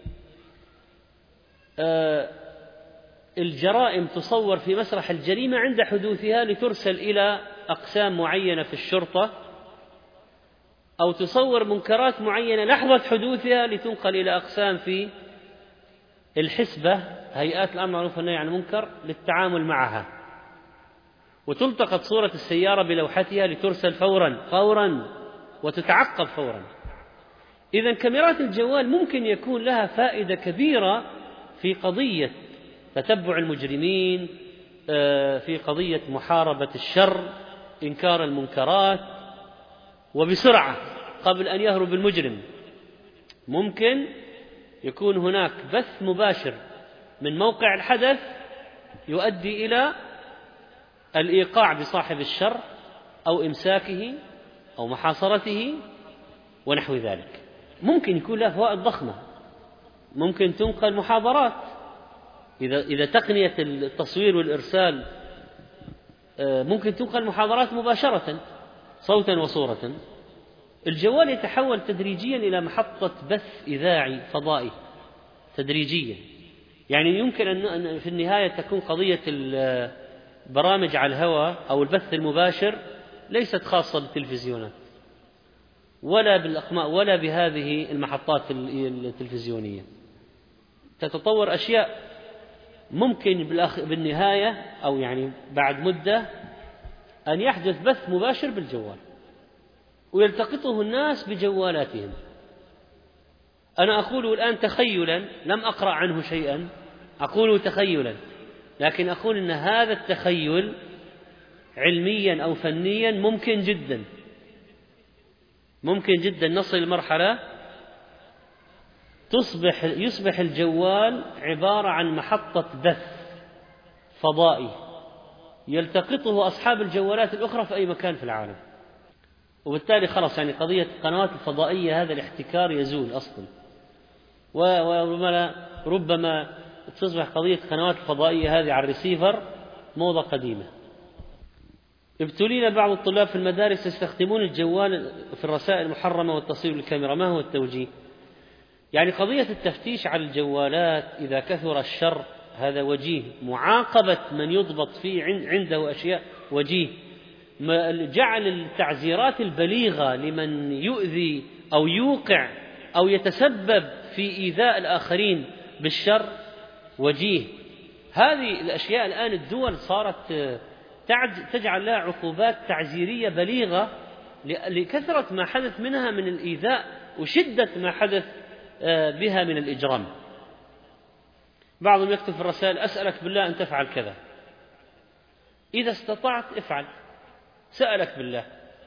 آه الجرائم تصور في مسرح الجريمة عند حدوثها لترسل إلى أقسام معينة في الشرطة، أو تصور منكرات معينة لحظة حدوثها لتنقل إلى أقسام في الحسبة، هيئات الأمر بالمعروف والنهي عن المنكر، للتعامل معها، وتلتقط صورة السيارة بلوحتها لترسل فورا فورا وتتعقب فورا. إذن كاميرات الجوال ممكن يكون لها فائدة كبيرة في قضية تتبع المجرمين، في قضية محاربة الشر، إنكار المنكرات، وبسرعة قبل أن يهرب المجرم ممكن يكون هناك بث مباشر من موقع الحدث يؤدي إلى الإيقاع بصاحب الشر أو إمساكه أو محاصرته ونحو ذلك. ممكن يكون له فوائد ضخمة، ممكن تنقل محاضرات إذا إذا تقنية التصوير والإرسال ممكن تنقل محاضرات مباشرة صوتا وصورة. الجوال يتحول تدريجيا إلى محطة بث إذاعي فضائي تدريجيا، يعني يمكن أن في النهاية تكون قضية البرامج على الهواء أو البث المباشر ليست خاصة بالتلفزيونات ولا بالأقمار ولا بهذه المحطات التلفزيونية. تتطور أشياء ممكن بالنهاية أو يعني بعد مدة أن يحدث بث مباشر بالجوال ويلتقطه الناس بجوالاتهم. أنا أقول الآن تخيلا، لم أقرأ عنه شيئا، أقول تخيلا، لكن أقول أن هذا التخيل علميا أو فنيا ممكن جدا، ممكن جدا نصل لمرحلة تصبح يصبح الجوال عبارة عن محطة بث فضائي يلتقطه أصحاب الجوالات الأخرى في أي مكان في العالم، وبالتالي خلاص يعني قضية القنوات الفضائية هذا الاحتكار يزول أصلا، وربما ربما تصبح قضية القنوات الفضائية هذه على الريسيفر موضة قديمة. ابتلينا بعض الطلاب في المدارس يستخدمون الجوال في الرسائل المحرمة والتصوير بالكاميرا، ما هو التوجيه؟ يعني قضية التفتيش على الجوالات إذا كثر الشر هذا وجيه، معاقبة من يضبط فيه عنده أشياء وجيه، جعل التعزيرات البليغة لمن يؤذي أو يوقع أو يتسبب في إيذاء الآخرين بالشر وجيه. هذه الأشياء الآن الدول صارت تجعل لها عقوبات تعزيرية بليغة لكثرة ما حدث منها من الإيذاء وشدة ما حدث بها من الإجرام. بعضهم يكتب في الرسائل: أسألك بالله أن تفعل كذا، إذا استطعت افعل، سألك بالله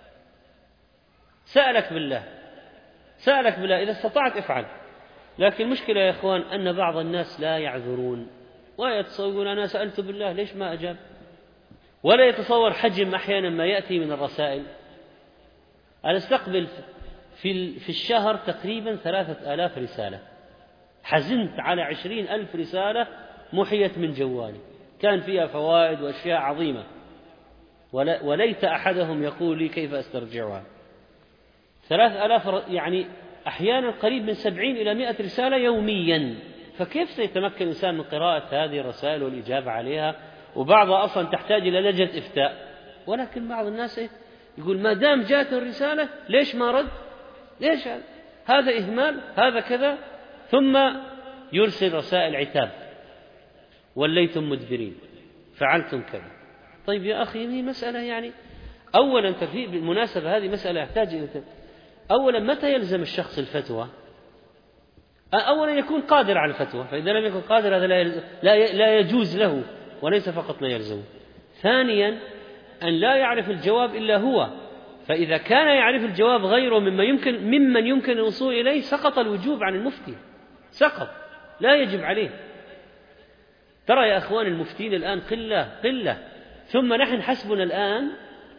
سألك بالله سألك بالله إذا استطعت افعل. لكن المشكلة يا إخوان أن بعض الناس لا يعذرون ويتصورون أنا سألت بالله ليش ما أجاب، ولا يتصور حجم أحيانا ما يأتي من الرسائل. أنا استقبل في في الشهر تقريبا ثلاثة آلاف رسالة، حزنت على عشرين ألف رسالة محيت من جوالي كان فيها فوائد وأشياء عظيمة، وليت أحدهم يقول لي كيف أسترجعها. ثلاث آلاف يعني أحيانا قريب من سبعين إلى مئة رسالة يوميا، فكيف سيتمكن الإنسان من قراءة هذه الرسائل والإجابة عليها؟ وبعضها أصلا تحتاج إلى لجنة إفتاء. ولكن بعض الناس يقول ما دام جاءت الرسالة ليش ما رد؟ ليش هذا؟ هذا إهمال، هذا كذا، ثم يرسل رسائل عتاب: وليتم مدبرين، فعلتم كذا. طيب يا أخي هذه مسألة يعني أولا في بالمناسبة هذه مسألة يحتاج إلى أولا متى يلزم الشخص الفتوى؟ أولا يكون قادر على الفتوى، فإذا لم يكن قادر هذا لا لا يجوز له وليس فقط لا يلزم. ثانيا أن لا يعرف الجواب إلا هو، فإذا كان يعرف الجواب غيره مما يمكن ممن يمكن الوصول إليه سقط الوجوب عن المفتي، سقط، لا يجب عليه. ترى يا أخوان المفتين الآن قلة قلة، ثم نحن حسبنا الآن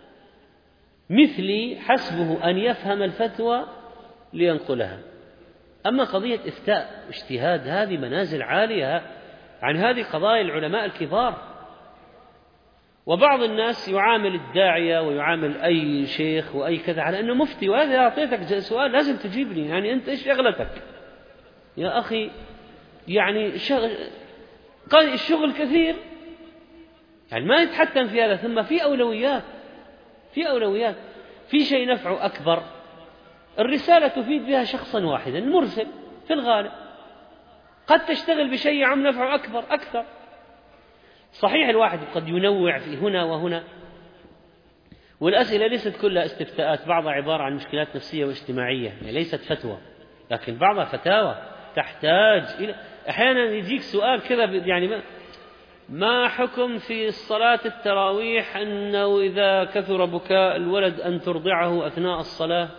مثلي حسبه أن يفهم الفتوى لينقلها. أما قضية إفتاء واجتهاد هذه منازل عالية عن هذه قضايا العلماء الكبار. وبعض الناس يعامل الداعية ويعامل أي شيخ وأي كذا على أنه مفتي، وهذا أعطيتك سؤال لازم تجيبني، يعني أنت إيش شغلتك يا أخي؟ يعني شغل قال الشغل كثير، يعني ما يتحكم في هذا. ثم في أولويات، في أولويات في شيء نفعه أكبر، الرسالة تفيد بها شخصا واحدا المرسل في الغالب، قد تشتغل بشيء عم نفعه أكبر أكثر. صحيح الواحد قد ينوع في هنا وهنا، والأسئلة ليست كلها استفتاءات، بعضها عبارة عن مشكلات نفسية واجتماعية، يعني ليست فتوى، لكن بعضها فتاوى تحتاج إلى أحيانا يجيك سؤال كذا يعني ما, ما حكم في الصلاة التراويح أنه إذا كثر بكاء الولد أن ترضعه أثناء الصلاة؟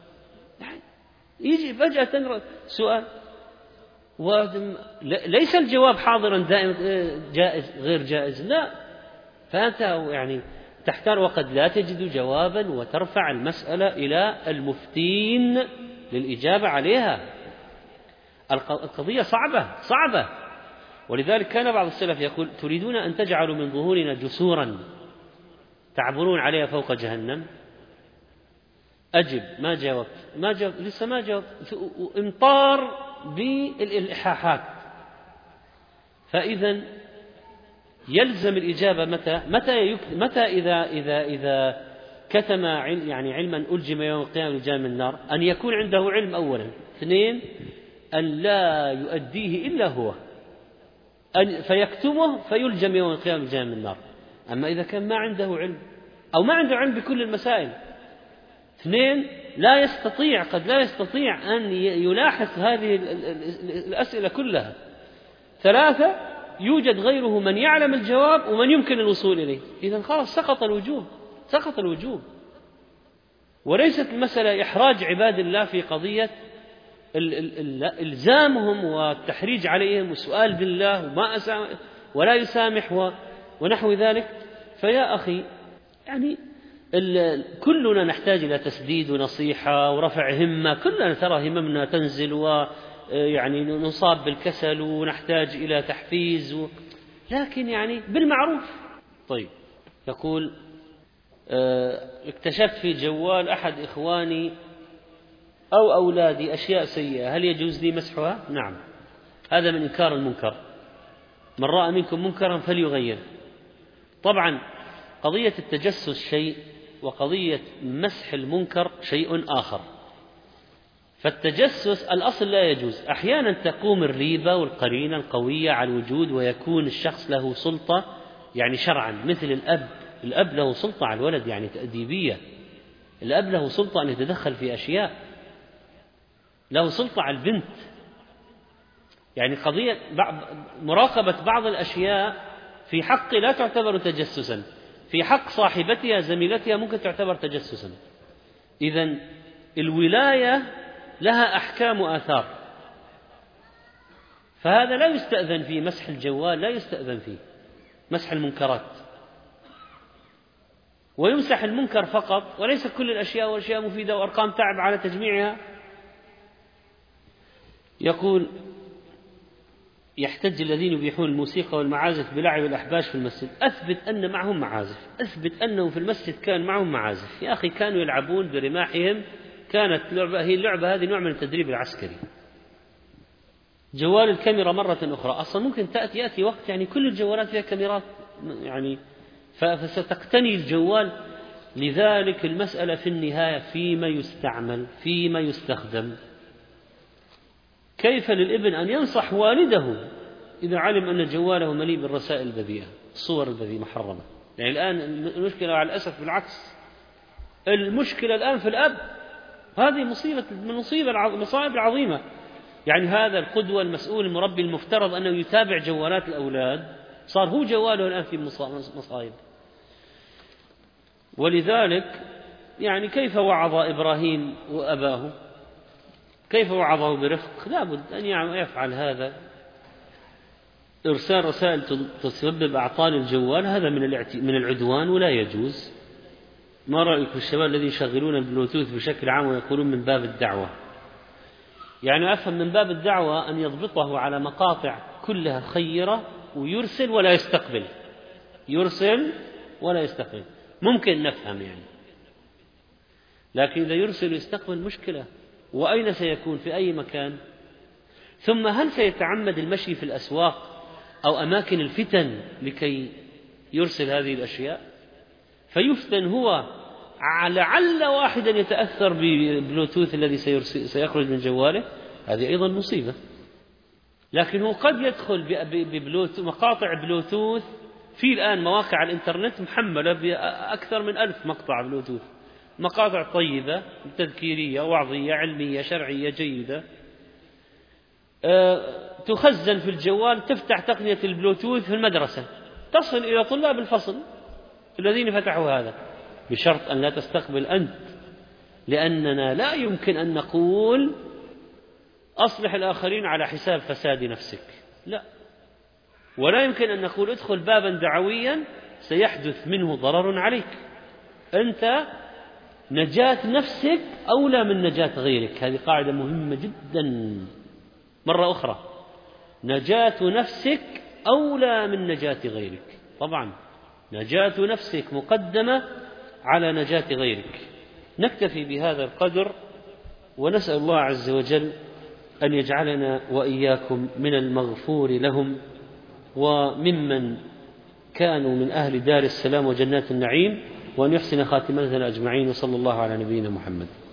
يجي فجأة سؤال وليس الجواب حاضرا دائما جائز غير جائز، لا، فأنت يعني تحتار وقد لا تجد جوابا وترفع المسألة إلى المفتين للإجابة عليها. القضية صعبة صعبة، ولذلك كان بعض السلف يقول: تريدون أن تجعلوا من ظهورنا جسورا تعبرون عليها فوق جهنم؟ أجب. ما جاوبت ما جاوبت لسه ما جاوبت امطار بالإلحاحات. فإذا يلزم الإجابة متى متى متى إذا إذا إذا كتم يعني علما ألجم يوم القيامة لجام النار، أن يكون عنده علم أولا، اثنين أن لا يؤديه إلا هو، أن فيكتمه فيلجم يوم القيامة لجام النار. أما إذا كان ما عنده علم أو ما عنده علم بكل المسائل، اثنين لا يستطيع قد لا يستطيع أن يلاحظ هذه الأسئلة كلها، ثلاثة يوجد غيره من يعلم الجواب ومن يمكن الوصول إليه، إذن خلاص سقط الوجوب سقط الوجوب. وليست المسألة إحراج عباد الله في قضية إلزامهم والتحريج عليهم والسؤال بالله وما أسامح ولا يسامح ونحو ذلك. فيا أخي يعني كلنا نحتاج إلى تسديد ونصيحة ورفع همة، كلنا ترى هممنا تنزل ويعني نصاب بالكسل ونحتاج إلى تحفيز و... لكن يعني بالمعروف. طيب، يقول: اكتشفت في جوال أحد إخواني أو أولادي أشياء سيئة، هل يجوز لي مسحها؟ نعم، هذا من إنكار المنكر. من رأى منكم منكرا فليغير. طبعا قضية التجسس شيء وقضية مسح المنكر شيء آخر. فالتجسس الأصل لا يجوز، أحيانا تقوم الريبة والقرينة القوية على الوجود ويكون الشخص له سلطة يعني شرعا، مثل الأب الأب له سلطة على الولد يعني تأديبية، الأب له سلطة أن يتدخل في أشياء، له سلطة على البنت، يعني قضية مراقبة بعض الأشياء في حق لا تعتبر تجسسا، في حق صاحبتها زميلتها ممكن تعتبر تجسسا. إذن الولاية لها أحكام وآثار، فهذا لا يستأذن فيه، مسح الجوال لا يستأذن فيه، مسح المنكرات، ويمسح المنكر فقط وليس كل الأشياء، والأشياء مفيدة وأرقام تعب على تجميعها. يقول: يحتج الذين يبيحون الموسيقى والمعازف بلعب الأحباش في المسجد. أثبت أن معهم معازف، أثبت أنه في المسجد كان معهم معازف. يا أخي كانوا يلعبون برماحهم، كانت لعبة هي اللعبة هذه نوع من التدريب العسكري. جوال الكاميرا مرة أخرى، أصلا ممكن تأتي يأتي وقت يعني كل الجوالات فيها كاميرات يعني فستقتني الجوال. لذلك المسألة في النهاية فيما يستعمل فيما يستخدم. كيف للابن أن ينصح والده إذا علم أن جواله مليء بالرسائل البذيئة، الصور البذيئة محرمة؟ يعني الآن المشكلة على الأسف بالعكس، المشكلة الآن في الأب، هذه مصيبة من مصيبة المصائب العظيمة. يعني هذا القدوة المسؤول المربي المفترض أنه يتابع جوالات الأولاد، صار هو جواله الآن في مصائب. ولذلك يعني كيف وعظ إبراهيم وأباه؟ كيف وعظه برفق؟ لا بد أن يفعل هذا. إرسال رسائل تسبب أعطال الجوال هذا من من العدوان ولا يجوز. ما رأيك في الشباب الذين يشغلون البلوتوث بشكل عام ويقولون من باب الدعوة؟ يعني أفهم من باب الدعوة أن يضبطه على مقاطع كلها خيرة ويرسل ولا يستقبل، يرسل ولا يستقبل، ممكن نفهم يعني. لكن إذا يرسل ويستقبل مشكلة. وأين سيكون؟ في أي مكان؟ ثم هل سيتعمد المشي في الأسواق أو أماكن الفتن لكي يرسل هذه الأشياء؟ فيفتن هو، لعل واحدا يتأثر بالبلوتوث الذي سيخرج من جواله، هذه أيضا مصيبة. لكن هو قد يدخل بمقاطع بلوتوث. في الآن مواقع الإنترنت محملة بأكثر من ألف مقطع بلوتوث، مقاطع طيبة تذكيرية وعظية علمية شرعية جيدة. تخزن في الجوال، تفتح تقنية البلوتوث في المدرسة، تصل إلى طلاب الفصل الذين فتحوا هذا، بشرط أن لا تستقبل أنت، لأننا لا يمكن أن نقول أصلح الآخرين على حساب فساد نفسك، لا، ولا يمكن أن نقول ادخل بابا دعويا سيحدث منه ضرر عليك. أنت نجاة نفسك أولى من نجاة غيرك، هذه قاعدة مهمة جدا. مرة أخرى، نجاة نفسك أولى من نجاة غيرك، طبعا نجاة نفسك مقدمة على نجاة غيرك. نكتفي بهذا القدر، ونسأل الله عز وجل أن يجعلنا وإياكم من المغفور لهم وممن كانوا من أهل دار السلام وجنات النعيم، وأن يحسن خاتمتنا أجمعين، وصلى الله على نبينا محمد.